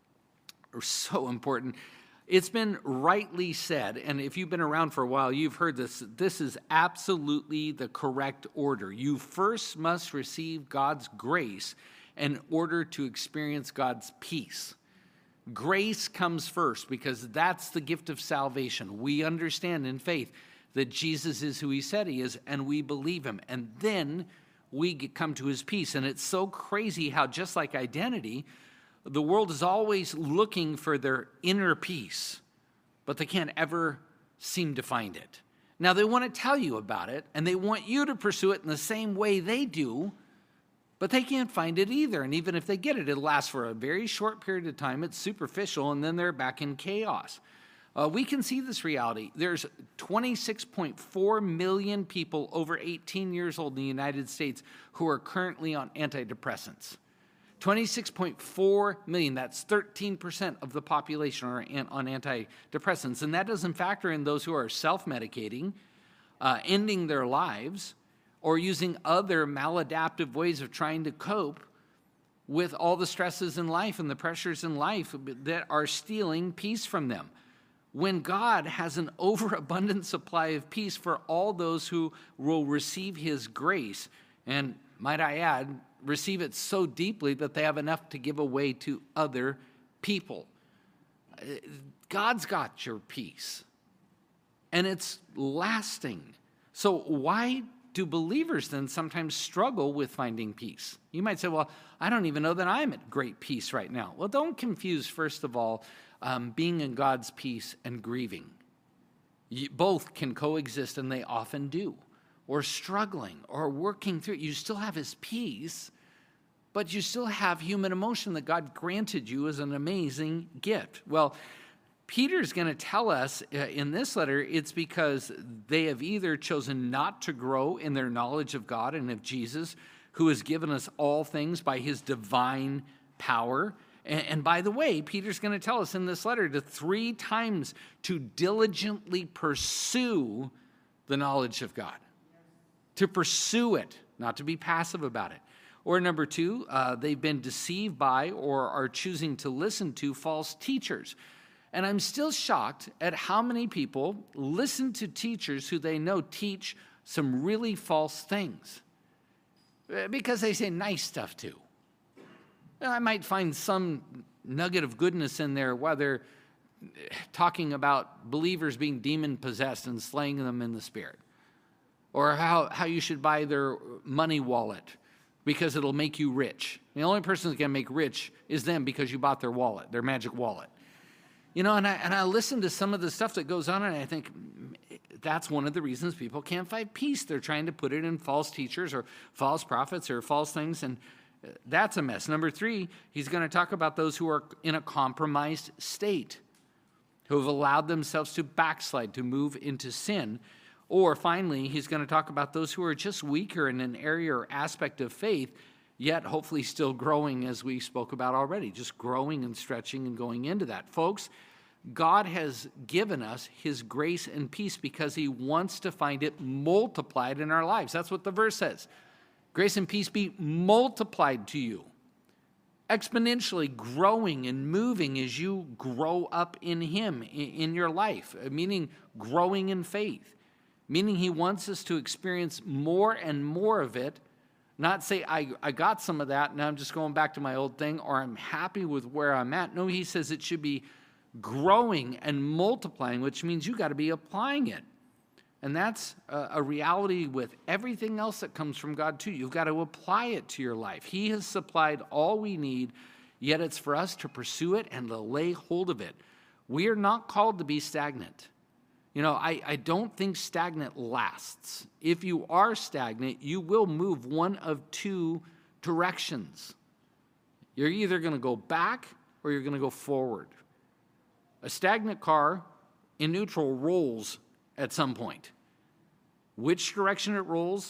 So important. It's been rightly said, and if you've been around for a while, you've heard this. This is absolutely the correct order. You first must receive God's grace in order to experience God's peace. Grace comes first, because that's the gift of salvation. We understand in faith that Jesus is who he said he is, and we believe him. And then we get, come to his peace. And it's so crazy how, just like identity, the world is always looking for their inner peace, but they can't ever seem to find it. Now, they want to tell you about it, and they want you to pursue it in the same way they do, but they can't find it either. And even if they get it, it'll last for a very short period of time. It's superficial, and then they're back in chaos. Uh, we can see this reality. There's twenty-six point four million people over eighteen years old in the United States who are currently on antidepressants. twenty-six point four million, that's thirteen percent of the population are on antidepressants. And that doesn't factor in those who are self-medicating, uh, ending their lives, or using other maladaptive ways of trying to cope with all the stresses in life and the pressures in life that are stealing peace from them. When God has an overabundant supply of peace for all those who will receive his grace, and might I add, receive it so deeply that they have enough to give away to other people. God's got your peace, and it's lasting. So why do believers then sometimes struggle with finding peace? You might say, well, I don't even know that I'm at great peace right now. Well, don't confuse, first of all, um, being in God's peace and grieving. You, both can coexist, and they often do. Or struggling, or working through it. You still have his peace, but you still have human emotion that God granted you as an amazing gift. Well, Peter's going to tell us uh, in this letter it's because they have either chosen not to grow in their knowledge of God and of Jesus, who has given us all things by his divine power. And, and by the way, Peter's going to tell us in this letter to three times to diligently pursue the knowledge of God, to pursue it, not to be passive about it. Or number two, uh, they've been deceived by or are choosing to listen to false teachers. And I'm still shocked at how many people listen to teachers who they know teach some really false things because they say nice stuff too. I might find some nugget of goodness in there while they're talking about believers being demon-possessed and slaying them in the spirit. Or how, how you should buy their money wallet because it'll make you rich. The only person that's going to make rich is them because you bought their wallet, their magic wallet. You know, and I, and I listen to some of the stuff that goes on, and I think that's one of the reasons people can't find peace. They're trying to put it in false teachers or false prophets or false things, and that's a mess. Number three, he's going to talk about those who are in a compromised state, who have allowed themselves to backslide, to move into sin. Or finally, he's going to talk about those who are just weaker in an area or aspect of faith, yet hopefully still growing, as we spoke about already, just growing and stretching and going into that. Folks, God has given us his grace and peace because he wants to find it multiplied in our lives. That's what the verse says. Grace and peace be multiplied to you, exponentially growing and moving as you grow up in him in your life, meaning growing in faith, meaning he wants us to experience more and more of it. Not say, I, I got some of that, now I'm just going back to my old thing, or I'm happy with where I'm at. No, he says it should be growing and multiplying, which means you got to be applying it. And that's a, a reality with everything else that comes from God too. You've got to apply it to your life. He has supplied all we need, yet it's for us to pursue it and to lay hold of it. We are not called to be stagnant. You know, I, I don't think stagnant lasts. If you are stagnant, you will move one of two directions. You're either going to go back or you're going to go forward. A stagnant car in neutral rolls at some point. Which direction it rolls,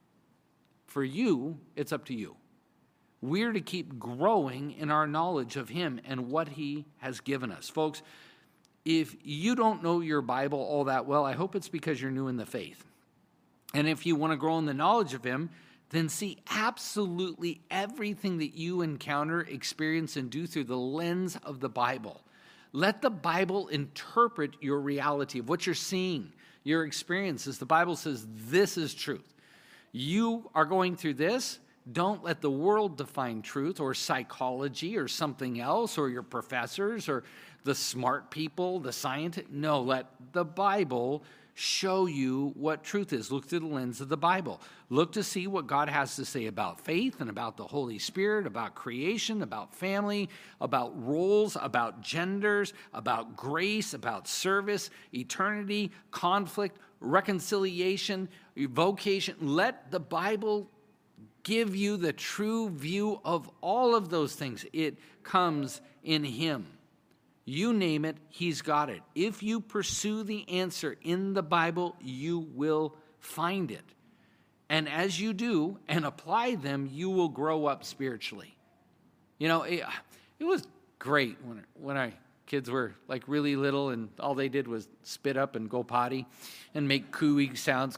for you, it's up to you. We're to keep growing in our knowledge of him and what he has given us. Folks, if you don't know your Bible all that well, I hope it's because you're new in the faith. And if you want to grow in the knowledge of him, then see absolutely everything that you encounter, experience, and do through the lens of the Bible. Let the Bible interpret your reality of what you're seeing, your experiences. The Bible says this is truth. You are going through this. Don't let the world define truth or psychology or something else or your professors or the smart people, the scientists. No, let the Bible show you what truth is. Look through the lens of the Bible. Look to see what God has to say about faith and about the Holy Spirit, about creation, about family, about roles, about genders, about grace, about service, eternity, conflict, reconciliation, vocation. Let the Bible give you the true view of all of those things. It comes in him. You name it, he's got it. If you pursue the answer in the Bible, you will find it. And as you do and apply them, you will grow up spiritually. You know, it, it was great when, when our kids were like really little and all they did was spit up and go potty and make cooing sounds.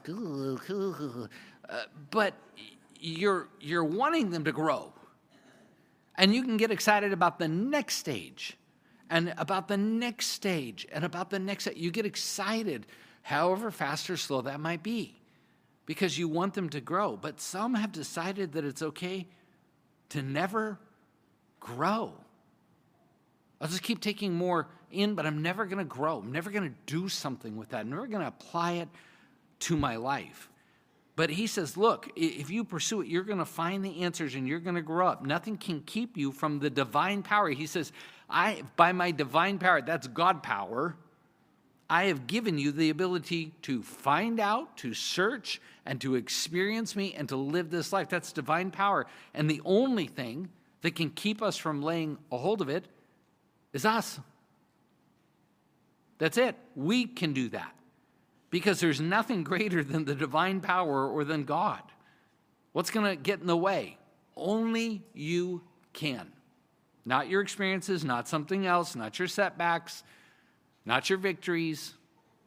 Uh, but you're, you're wanting them to grow. And you can get excited about the next stage. And about the next stage, and about the next, you get excited, however fast or slow that might be, because you want them to grow. But some have decided that it's okay to never grow. I'll just keep taking more in, but I'm never going to grow. I'm never going to do something with that. I'm never going to apply it to my life. But he says, look, if you pursue it, you're going to find the answers and you're going to grow up. Nothing can keep you from the divine power. He says, I, by my divine power, that's God power, I have given you the ability to find out, to search, and to experience me and to live this life. That's divine power. And the only thing that can keep us from laying a hold of it is us. That's it. We can do that because there's nothing greater than the divine power or than God. What's going to get in the way? Only you can. Not your experiences, not something else, not your setbacks, not your victories.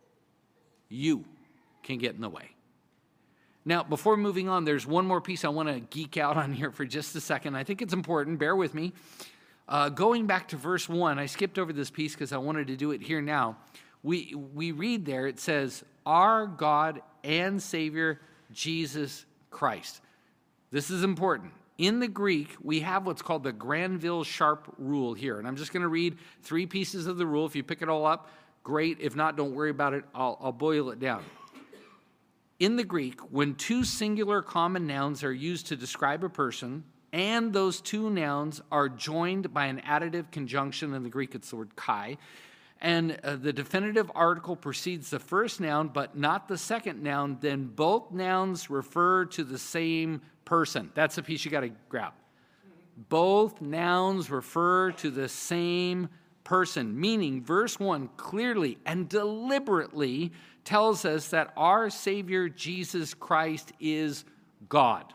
You can get in the way. Now, before moving on, there's one more piece I want to geek out on here for just a second. I think it's important. Bear with me. Uh, going back to verse one, I skipped over this piece because I wanted to do it here now. We, we read there, it says, our God and Savior, Jesus Christ. This is important. In the Greek, we have what's called the Granville Sharp rule here. And I'm just going to read three pieces of the rule. If you pick it all up, great. If not, don't worry about it. I'll, I'll boil it down. In the Greek, when two singular common nouns are used to describe a person, and those two nouns are joined by an additive conjunction, in the Greek it's the word kai, and uh, the definitive article precedes the first noun but not the second noun, then both nouns refer to the same person. That's the piece you got to grab. Both nouns refer to the same person, meaning verse one clearly and deliberately tells us that our Savior Jesus Christ is God.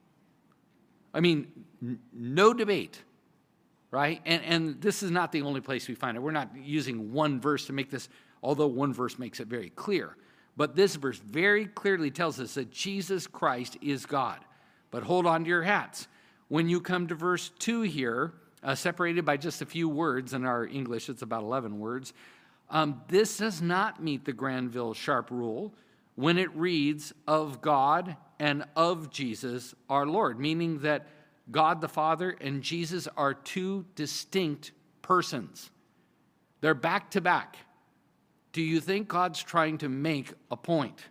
I mean, n- no debate, right? And, and this is not the only place we find it. We're not using one verse to make this, although one verse makes it very clear. But this verse very clearly tells us that Jesus Christ is God. But hold on to your hats. When you come to verse two here, uh, separated by just a few words, in our English it's about eleven words, um, this does not meet the Granville Sharp rule when it reads, of God and of Jesus our Lord, meaning that God the Father and Jesus are two distinct persons. They're back to back. Do you think God's trying to make a point?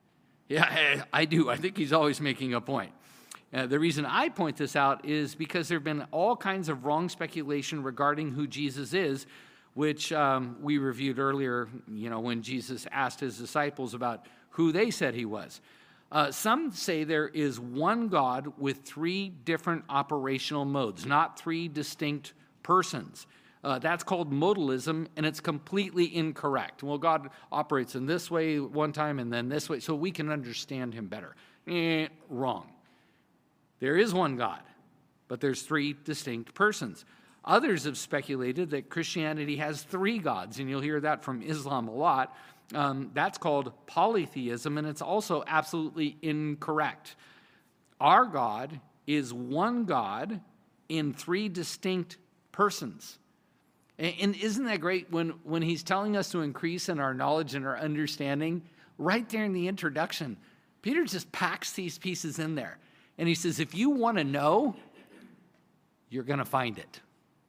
Yeah, I do. I think he's always making a point. Uh, the reason I point this out is because there have been all kinds of wrong speculation regarding who Jesus is, which um, we reviewed earlier, you know, when Jesus asked his disciples about who they said he was. Uh, some say there is one God with three different operational modes, not three distinct persons. Uh, that's called modalism, and it's completely incorrect. Well, God operates in this way one time and then this way, so we can understand him better. Eh, wrong. There is one God, but there's three distinct persons. Others have speculated that Christianity has three gods, and you'll hear that from Islam a lot. Um, that's called polytheism, and it's also absolutely incorrect. Our God is one God in three distinct persons. And, and isn't that great when, when he's telling us to increase in our knowledge and our understanding? Right there in the introduction, Peter just packs these pieces in there. And he says, if you want to know, you're going to find it.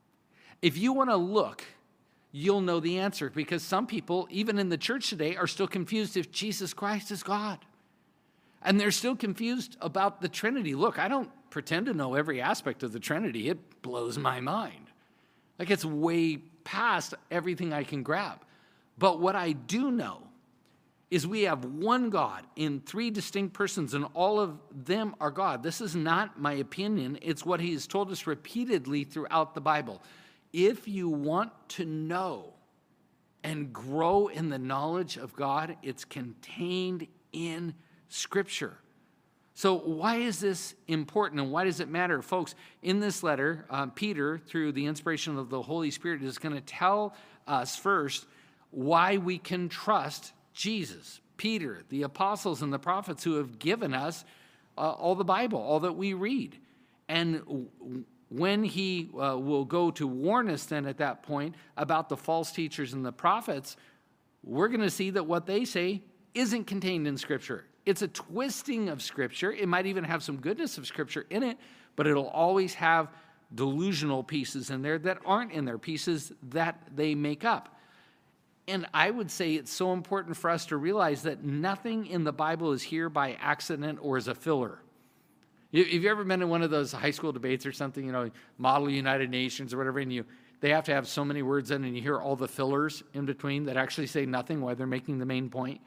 If you want to look, you'll know the answer, because some people, even in the church today, are still confused if Jesus Christ is God. And they're still confused about the Trinity. Look, I don't pretend to know every aspect of the Trinity. It blows my mind. Like, it's way past everything I can grab. But what I do know is we have one God in three distinct persons, and all of them are God. This is not my opinion. It's what he has told us repeatedly throughout the Bible. If you want to know and grow in the knowledge of God, it's contained in Scripture. So why is this important, and why does it matter? Folks, in this letter, uh, Peter, through the inspiration of the Holy Spirit, is going to tell us first why we can trust Jesus, Peter, the apostles, and the prophets who have given us uh, all the Bible, all that we read. And when he uh, will go to warn us then at that point about the false teachers and the prophets, we're going to see that what they say isn't contained in Scripture. It's a twisting of Scripture. It might even have some goodness of Scripture in it, but it'll always have delusional pieces in there that aren't in there, pieces that they make up. And I would say it's so important for us to realize that nothing in the Bible is here by accident or as a filler. Have you ever been in one of those high school debates or something, you know, Model United Nations or whatever, and you they have to have so many words in, and you hear all the fillers in between that actually say nothing while they're making the main point?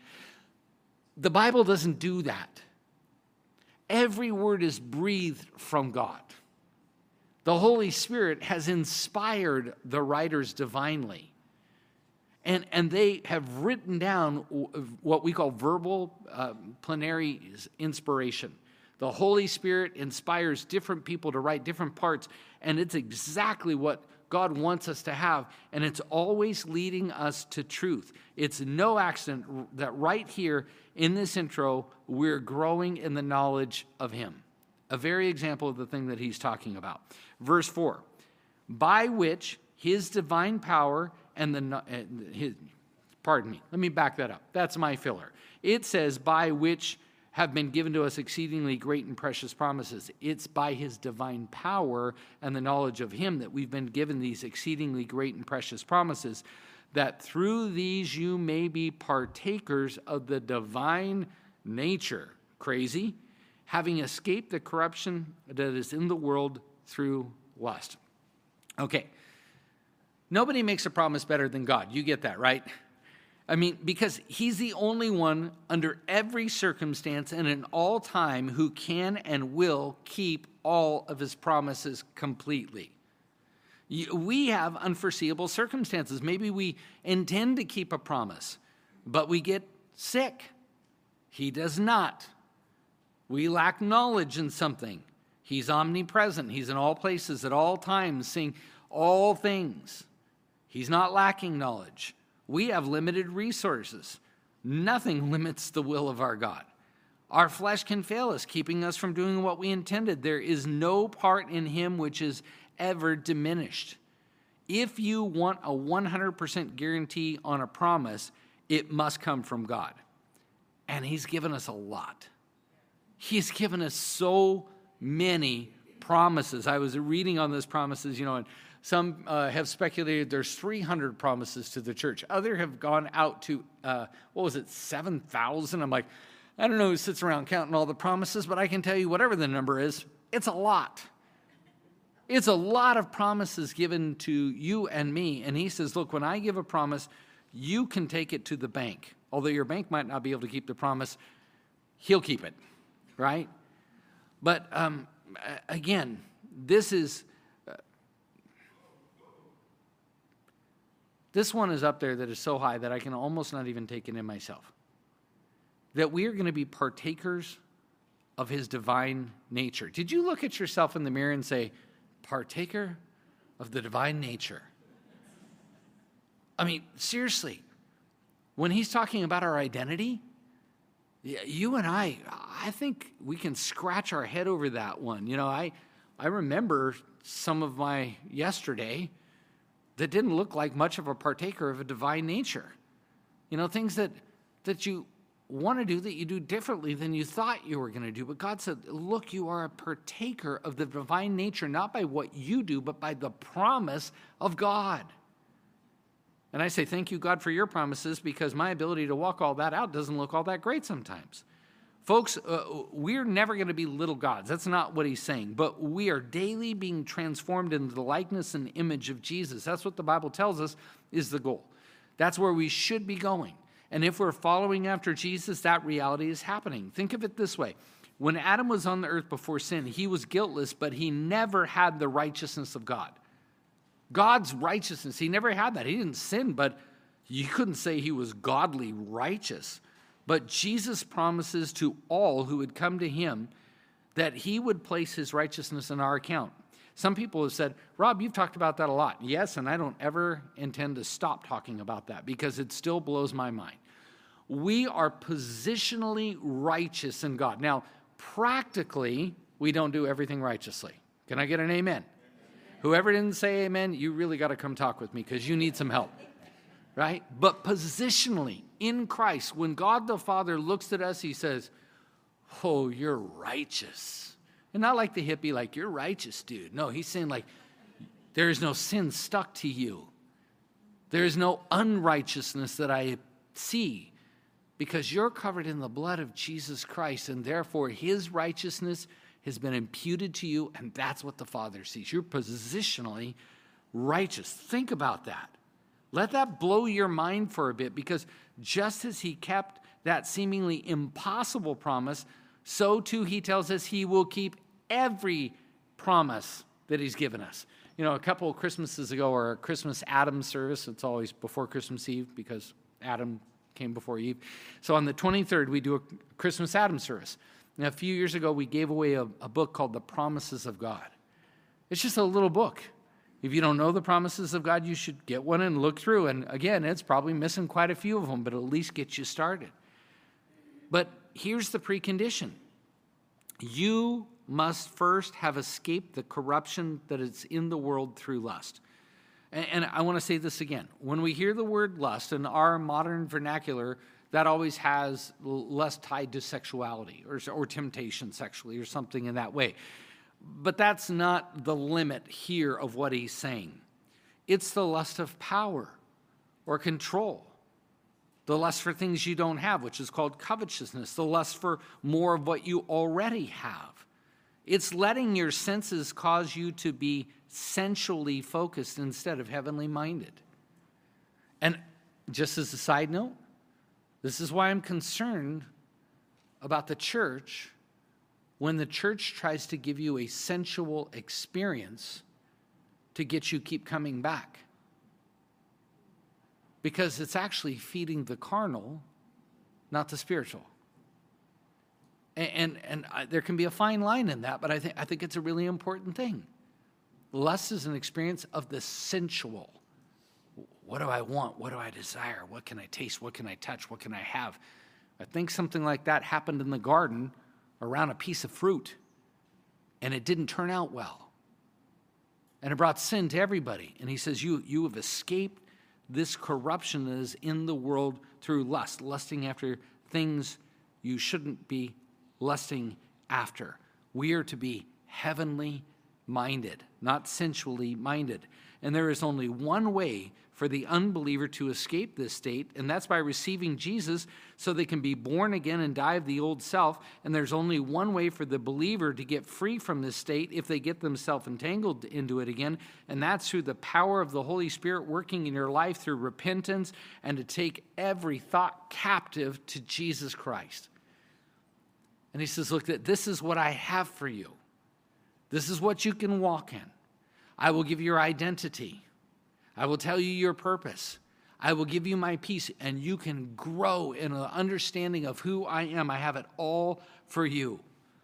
The Bible doesn't do that. Every word is breathed from God. The Holy Spirit has inspired the writers divinely. And, and they have written down what we call verbal uh, plenary inspiration. The Holy Spirit inspires different people to write different parts, and it's exactly what God wants us to have, and it's always leading us to truth. It's no accident that right here in this intro, we're growing in the knowledge of him. A very example of the thing that he's talking about. Verse four, by which his divine power and the, uh, his, pardon me, let me back that up. That's my filler. It says, by which have been given to us exceedingly great and precious promises. It's by his divine power and the knowledge of him that we've been given these exceedingly great and precious promises, that through these you may be partakers of the divine nature. Crazy? Having escaped the corruption that is in the world through lust. Okay. Nobody makes a promise better than God. You get that, right? I mean, because he's the only one under every circumstance and in all time who can and will keep all of his promises completely. We have unforeseeable circumstances. Maybe we intend to keep a promise, but we get sick. He does not. We lack knowledge in something. He's omnipresent. He's in all places at all times, seeing all things. He's not lacking knowledge. We have limited resources. Nothing limits the will of our God. Our flesh can fail us, keeping us from doing what we intended. There is no part in him which is ever diminished. If you want a one hundred percent guarantee on a promise, it must come from God. And he's given us a lot. He's given us so many promises. I was reading on those promises, you know, and some uh, have speculated there's three hundred promises to the church. Others have gone out to, uh, what was it, seven thousand? I'm like, I don't know who sits around counting all the promises, but I can tell you whatever the number is, it's a lot. It's a lot of promises given to you and me. And he says, look, when I give a promise, you can take it to the bank. Although your bank might not be able to keep the promise, he'll keep it, right? But um, again, this is... This one is up there that is so high that I can almost not even take it in myself. That we are going to be partakers of his divine nature. Did you look at yourself in the mirror and say, partaker of the divine nature? I mean, seriously, when he's talking about our identity, you and I, I think we can scratch our head over that one. You know, I, I remember some of my yesterday that didn't look like much of a partaker of a divine nature. You know, things that, that you want to do that you do differently than you thought you were going to do. But God said, look, you are a partaker of the divine nature, not by what you do, but by the promise of God. And I say, thank you, God, for your promises, because my ability to walk all that out doesn't look all that great sometimes. Folks, uh, we're never going to be little gods. That's not what he's saying. But we are daily being transformed into the likeness and image of Jesus. That's what the Bible tells us is the goal. That's where we should be going. And if we're following after Jesus, that reality is happening. Think of it this way. When Adam was on the earth before sin, he was guiltless, but he never had the righteousness of God. God's righteousness, he never had that. He didn't sin, but you couldn't say he was godly righteous. But Jesus promises to all who would come to him that he would place his righteousness in our account. Some people have said, Rob, you've talked about that a lot. Yes, and I don't ever intend to stop talking about that because it still blows my mind. We are positionally righteous in God. Now, practically, we don't do everything righteously. Can I get an amen? Amen. Whoever didn't say amen, you really got to come talk with me because you need some help, right? But positionally, in Christ, when God the Father looks at us, he says, oh, you're righteous. And not like the hippie, like, you're righteous, dude. No, he's saying, like, there is no sin stuck to you. There is no unrighteousness that I see because you're covered in the blood of Jesus Christ, and therefore his righteousness has been imputed to you, and that's what the Father sees. You're positionally righteous. Think about that. Let that blow your mind for a bit, because just as he kept that seemingly impossible promise, so too he tells us he will keep every promise that he's given us. You know, a couple of Christmases ago, our Christmas Adam service, it's always before Christmas Eve because Adam came before Eve. So on the twenty-third, we do a Christmas Adam service. And a few years ago, we gave away a, a book called The Promises of God. It's just a little book. If you don't know the promises of God, you should get one and look through. And again, it's probably missing quite a few of them, but at least get you started. But here's the precondition. You must first have escaped the corruption that is in the world through lust. And, and I want to say this again. When we hear the word lust in our modern vernacular, that always has lust tied to sexuality or, or temptation sexually or something in that way. But that's not the limit here of what he's saying. It's the lust of power or control. The lust for things you don't have, which is called covetousness. The lust for more of what you already have. It's letting your senses cause you to be sensually focused instead of heavenly minded. And just as a side note, this is why I'm concerned about the church when the church tries to give you a sensual experience to get you keep coming back. Because it's actually feeding the carnal, not the spiritual. And, and, and I, there can be a fine line in that, but I, think I think it's a really important thing. Lust is an experience of the sensual. What do I want? What do I desire? What can I taste? What can I touch? What can I have? I think something like that happened in the garden around a piece of fruit, and it didn't turn out well. And it brought sin to everybody. And he says, you, you have escaped this corruption that is in the world through lust, lusting after things you shouldn't be lusting after. We are to be heavenly minded, not sensually minded. And there is only one way for the unbeliever to escape this state, and that's by receiving Jesus so they can be born again and die of the old self. And there's only one way for the believer to get free from this state if they get themselves entangled into it again, and that's through the power of the Holy Spirit working in your life through repentance and to take every thought captive to Jesus Christ. And he says, look, this is what I have for you. This is what you can walk in. I will give you your identity. I will tell you your purpose. I will give you my peace, and you can grow in an understanding of who I am. I have it all for you.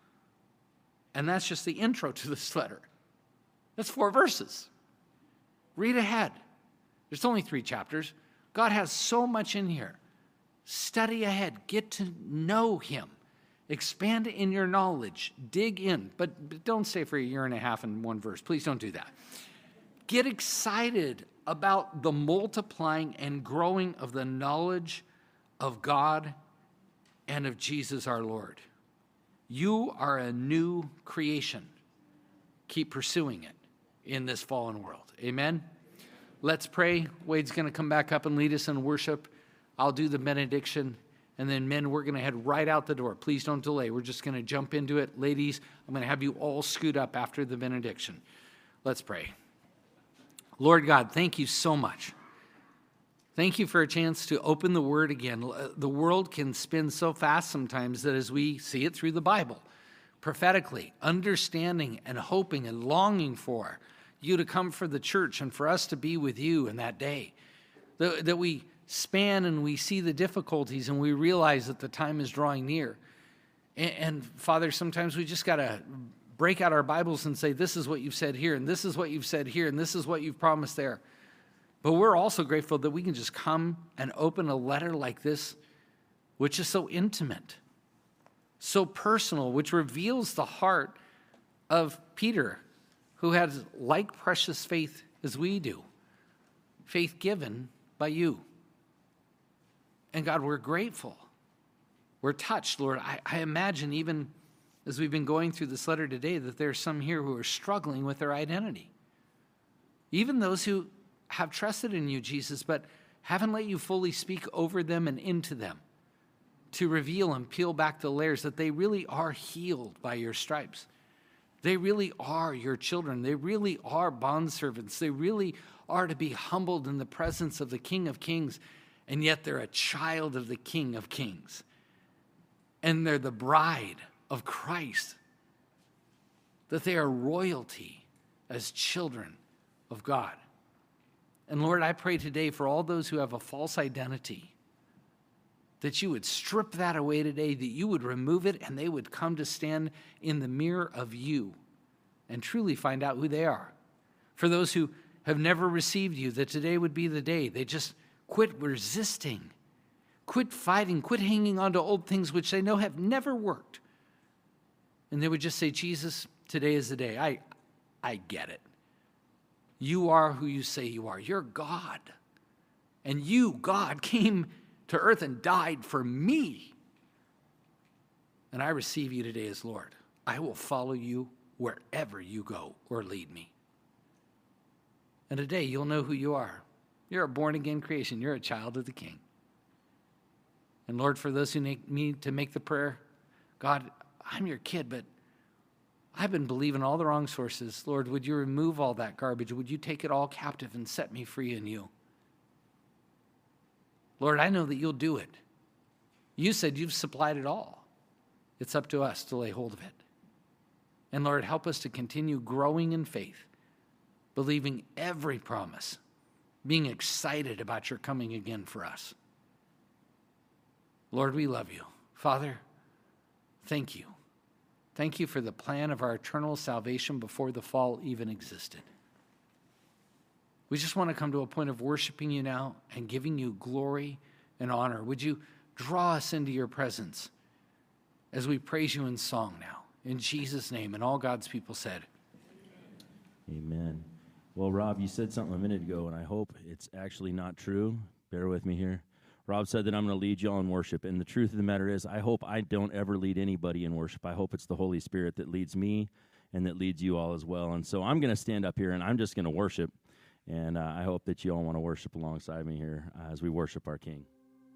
And that's just the intro to this letter. That's four verses. Read ahead. There's only three chapters. God has so much in here. Study ahead. Get to know him. Expand in your knowledge. Dig in. But, but don't stay for a year and a half in one verse. Please don't do that. Get excited about the multiplying and growing of the knowledge of God and of Jesus our Lord. You are a new creation. Keep pursuing it in this fallen world. Amen? Let's pray. Wade's going to come back up and lead us in worship. I'll do the benediction. And then, men, we're going to head right out the door. Please don't delay. We're just going to jump into it. Ladies, I'm going to have you all scoot up after the benediction. Let's pray. Lord God, thank you so much. Thank you for a chance to open the Word again. The world can spin so fast sometimes that as we see it through the Bible, prophetically, understanding and hoping and longing for you to come for the church and for us to be with you in that day, that, that we span and we see the difficulties and we realize that the time is drawing near. And, and Father, sometimes we just got to break out our Bibles and say, this is what you've said here, and this is what you've said here, and this is what you've promised there. But we're also grateful that we can just come and open a letter like this, which is so intimate, so personal, which reveals the heart of Peter, who has like precious faith as we do, faith given by you. And God, we're grateful. We're touched, Lord. I, I imagine even as we've been going through this letter today, that there are some here who are struggling with their identity. Even those who have trusted in you, Jesus, but haven't let you fully speak over them and into them to reveal and peel back the layers that they really are healed by your stripes. They really are your children. They really are bondservants. They really are to be humbled in the presence of the King of Kings, and yet they're a child of the King of Kings. And they're the bride of Christ, that they are royalty as children of God. And Lord, I pray today for all those who have a false identity, that you would strip that away today, that you would remove it, and they would come to stand in the mirror of you and truly find out who they are. For those who have never received you, that today would be the day they just quit resisting, quit fighting, quit hanging on to old things which they know have never worked. And they would just say, Jesus, today is the day. I, I get it. You are who you say you are. You're God. And you, God, came to earth and died for me. And I receive you today as Lord. I will follow you wherever you go or lead me. And today you'll know who you are. You're a born-again creation. You're a child of the King. And Lord, for those who need to make the prayer, God, I'm your kid, but I've been believing all the wrong sources. Lord, would you remove all that garbage? Would you take it all captive and set me free in you? Lord, I know that you'll do it. You said you've supplied it all. It's up to us to lay hold of it. And Lord, help us to continue growing in faith, believing every promise, being excited about your coming again for us. Lord, we love you. Father, thank you. Thank you for the plan of our eternal salvation before the fall even existed. We just want to come to a point of worshiping you now and giving you glory and honor. Would you draw us into your presence as we praise you in song now? In Jesus' name, and all God's people said. Amen. Well, Rob, you said something a minute ago, and I hope it's actually not true. Bear with me here. Rob said that I'm going to lead y'all in worship, and the truth of the matter is I hope I don't ever lead anybody in worship. I hope it's the Holy Spirit that leads me and that leads you all as well. And so I'm going to stand up here, and I'm just going to worship, and uh, I hope that you all want to worship alongside me here uh, as we worship our King.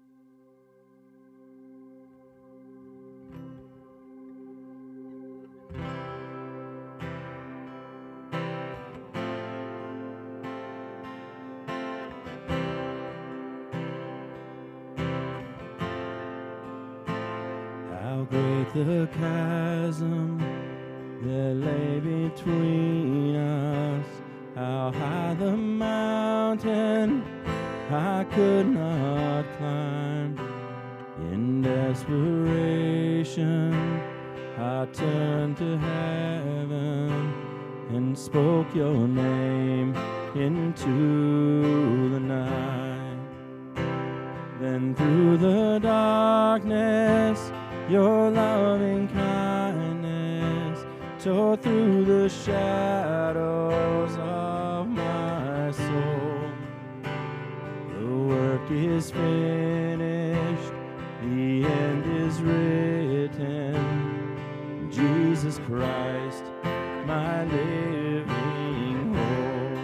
Great the chasm that lay between us, how high the mountain I could not climb. In desperation I turned to heaven and spoke your name into the night. Then through the darkness your loving kindness tore through the shadows of my soul. The work is finished, the end is written. Jesus Christ, my living hope.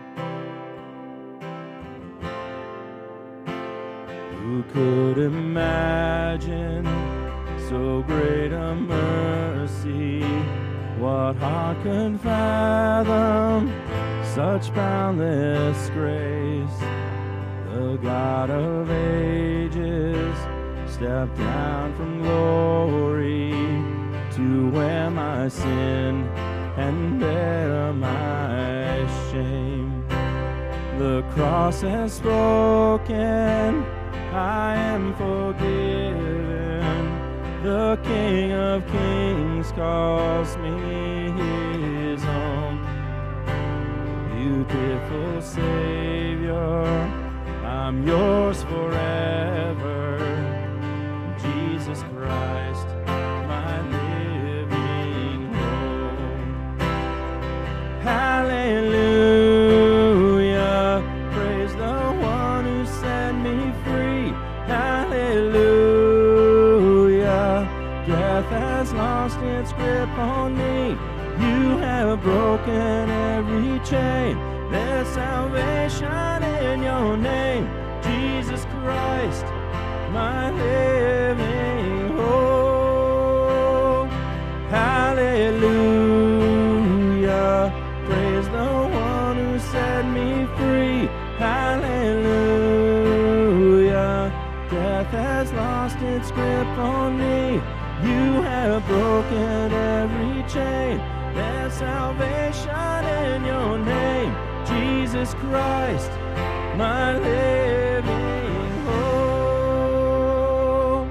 Who could imagine so great a mercy? What heart could fathom such boundless grace? The God of ages stepped down from glory to wear my sin and bear my shame. The cross has spoken, I am forgiven. The King of Kings calls me his own. Beautiful Savior, I'm yours forever. Jesus Christ, my living hope. Hallelujah, praise the one who set me free. Hallelujah. Death has lost its grip on me. You have broken every chain. There's salvation in your name. Jesus Christ, my living hope. Hallelujah. Praise the one who set me free. Hallelujah. Death has lost its grip on me. You have broken every chain. There's salvation in your name. Jesus Christ, my living hope.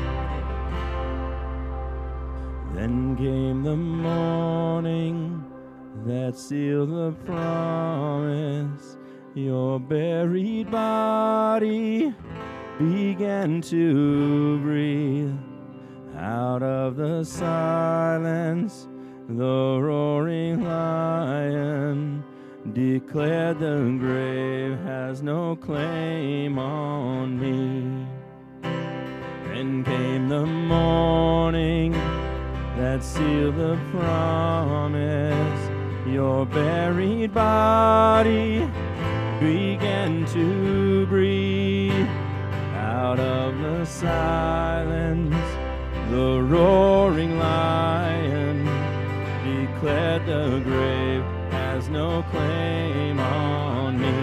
Then came the morning that sealed the promise. Your buried body began to breathe. Out of the silence, the roaring lion declared the grave has no claim on me. Then came the morning that sealed the promise. Your buried body began to breathe. Out of the silence, the roaring lion declared the grave has no claim on me.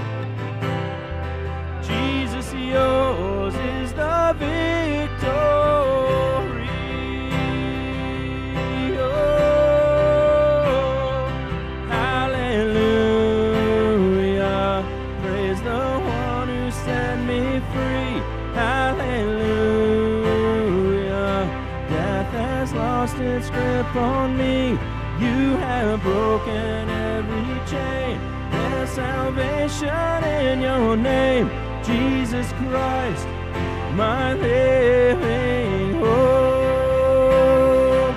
Jesus, yours is the victory. Oh, hallelujah. Praise the one who set me free. Hallelujah. Death has lost its grip on me. You have broken every chain. There's salvation in your name, Jesus Christ, my living hope.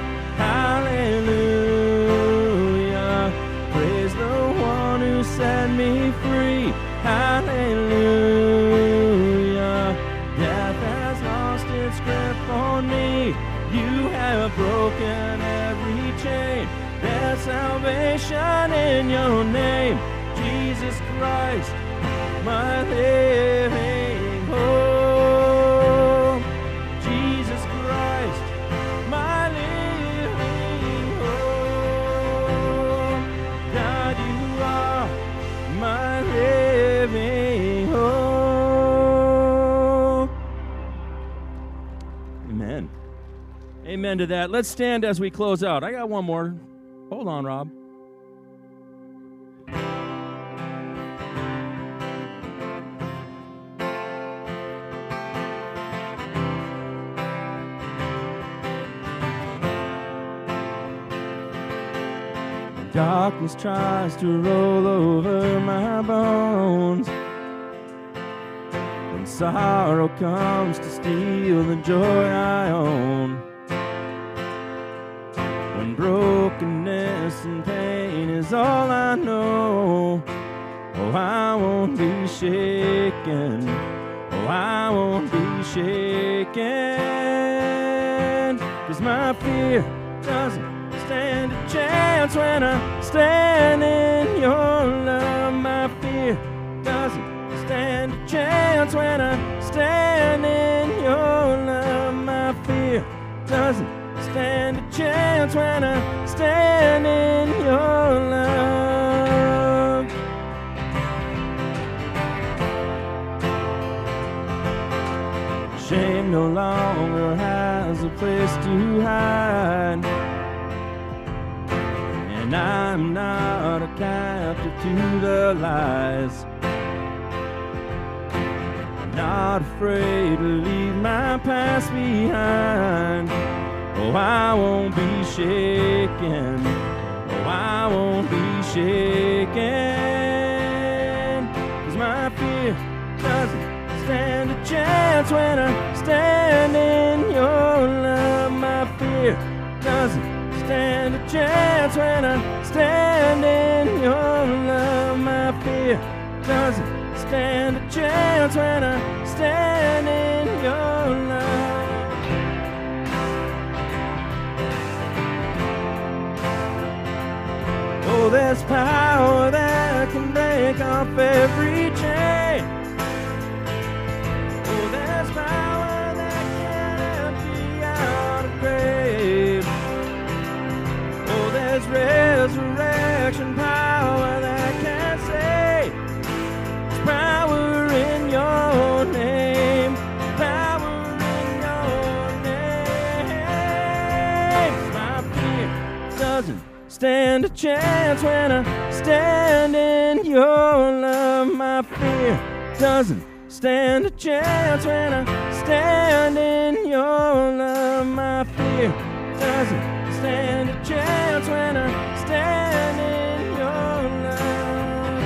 Hallelujah. Praise the one who set me free. Hallelujah. Death has lost its grip on me. You have broken every chain. There's salvation in your name, Jesus Christ, my living hope. Jesus Christ, my living hope. God, you are my living hope. Amen. Amen to that. Let's stand as we close out. I got one more. Hold on, Rob. Darkness tries to roll over my bones. When sorrow comes to steal the joy I own. When brokenness and pain is all I know. Oh, I won't be shaken. Oh, I won't be shaken. 'Cause my fear doesn't stand a chance when I stand in your love. My fear doesn't stand a chance when I stand in your love. My fear doesn't stand a chance when I stand in your love. Shame no longer has a place to hide. And I'm not a captive to the lies. I'm not afraid to leave my past behind. Oh, I won't be shaken. Oh, I won't be shaken. 'Cause my fear doesn't stand a chance when I stand in your love. My fear doesn't stand a chance when I stand in your love. My fear doesn't stand a chance when I stand in your love. Oh, there's power that can break off every chain. Oh, there's power that can empty out a grave. Oh, there's resurrection power that can save. There's power in your name. Power in your name. My fear doesn't stand a chance when I stand in your your love, my fear doesn't stand a chance. When I stand in your love, my fear doesn't stand a chance. When I stand in your love.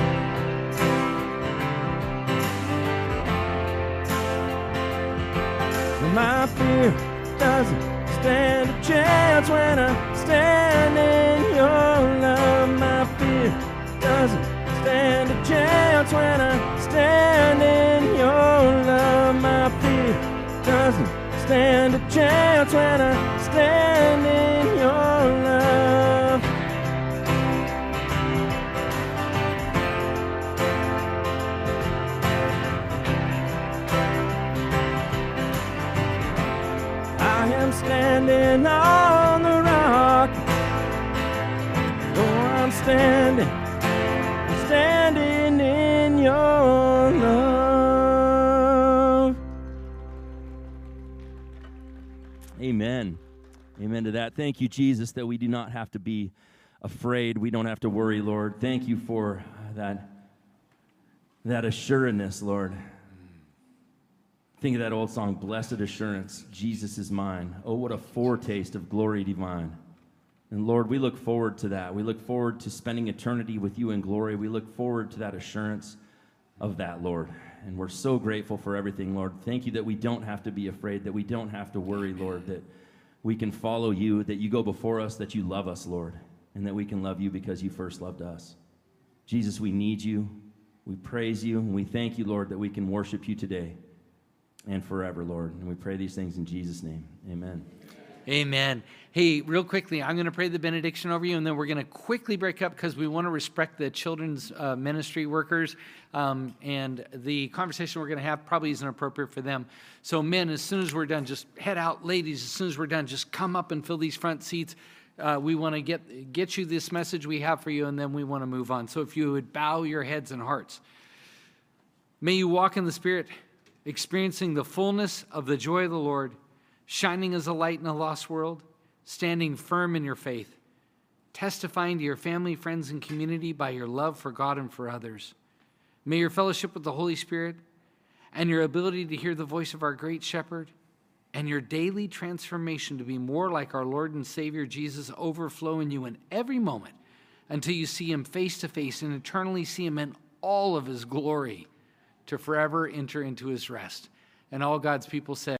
My fear doesn't stand a chance. When I stand in your love, my fear doesn't stand a chance. When I stand in your love, my fear doesn't stand a chance. When I stand in your love. I am standing on the rock. Oh, I'm standing, standing in your love. Amen. Amen to that. Thank you, Jesus, that we do not have to be afraid. We don't have to worry, Lord. Thank you for that, that assuredness, Lord. Think of that old song, Blessed Assurance, Jesus is mine. Oh, what a foretaste of glory divine. And Lord, we look forward to that. We look forward to spending eternity with you in glory. We look forward to that assurance of that, Lord. And we're so grateful for everything, Lord. Thank you that we don't have to be afraid, that we don't have to worry, Lord, that we can follow you, that you go before us, that you love us, Lord, and that we can love you because you first loved us. Jesus, we need you. We praise you, and we thank you, Lord, that we can worship you today and forever, Lord. And we pray these things in Jesus' name. Amen. Amen. Hey, real quickly, I'm going to pray the benediction over you, and then we're going to quickly break up because we want to respect the children's uh, ministry workers, um, and the conversation we're going to have probably isn't appropriate for them. So men, as soon as we're done, just head out. Ladies, as soon as we're done, just come up and fill these front seats. Uh, we want to get, get you this message we have for you, and then we want to move on. So if you would bow your heads and hearts. May you walk in the Spirit, experiencing the fullness of the joy of the Lord, shining as a light in a lost world, standing firm in your faith, testifying to your family, friends, and community by your love for God and for others. May your fellowship with the Holy Spirit and your ability to hear the voice of our great shepherd and your daily transformation to be more like our Lord and Savior Jesus overflow in you in every moment until you see him face to face and eternally see him in all of his glory to forever enter into his rest. And all God's people said,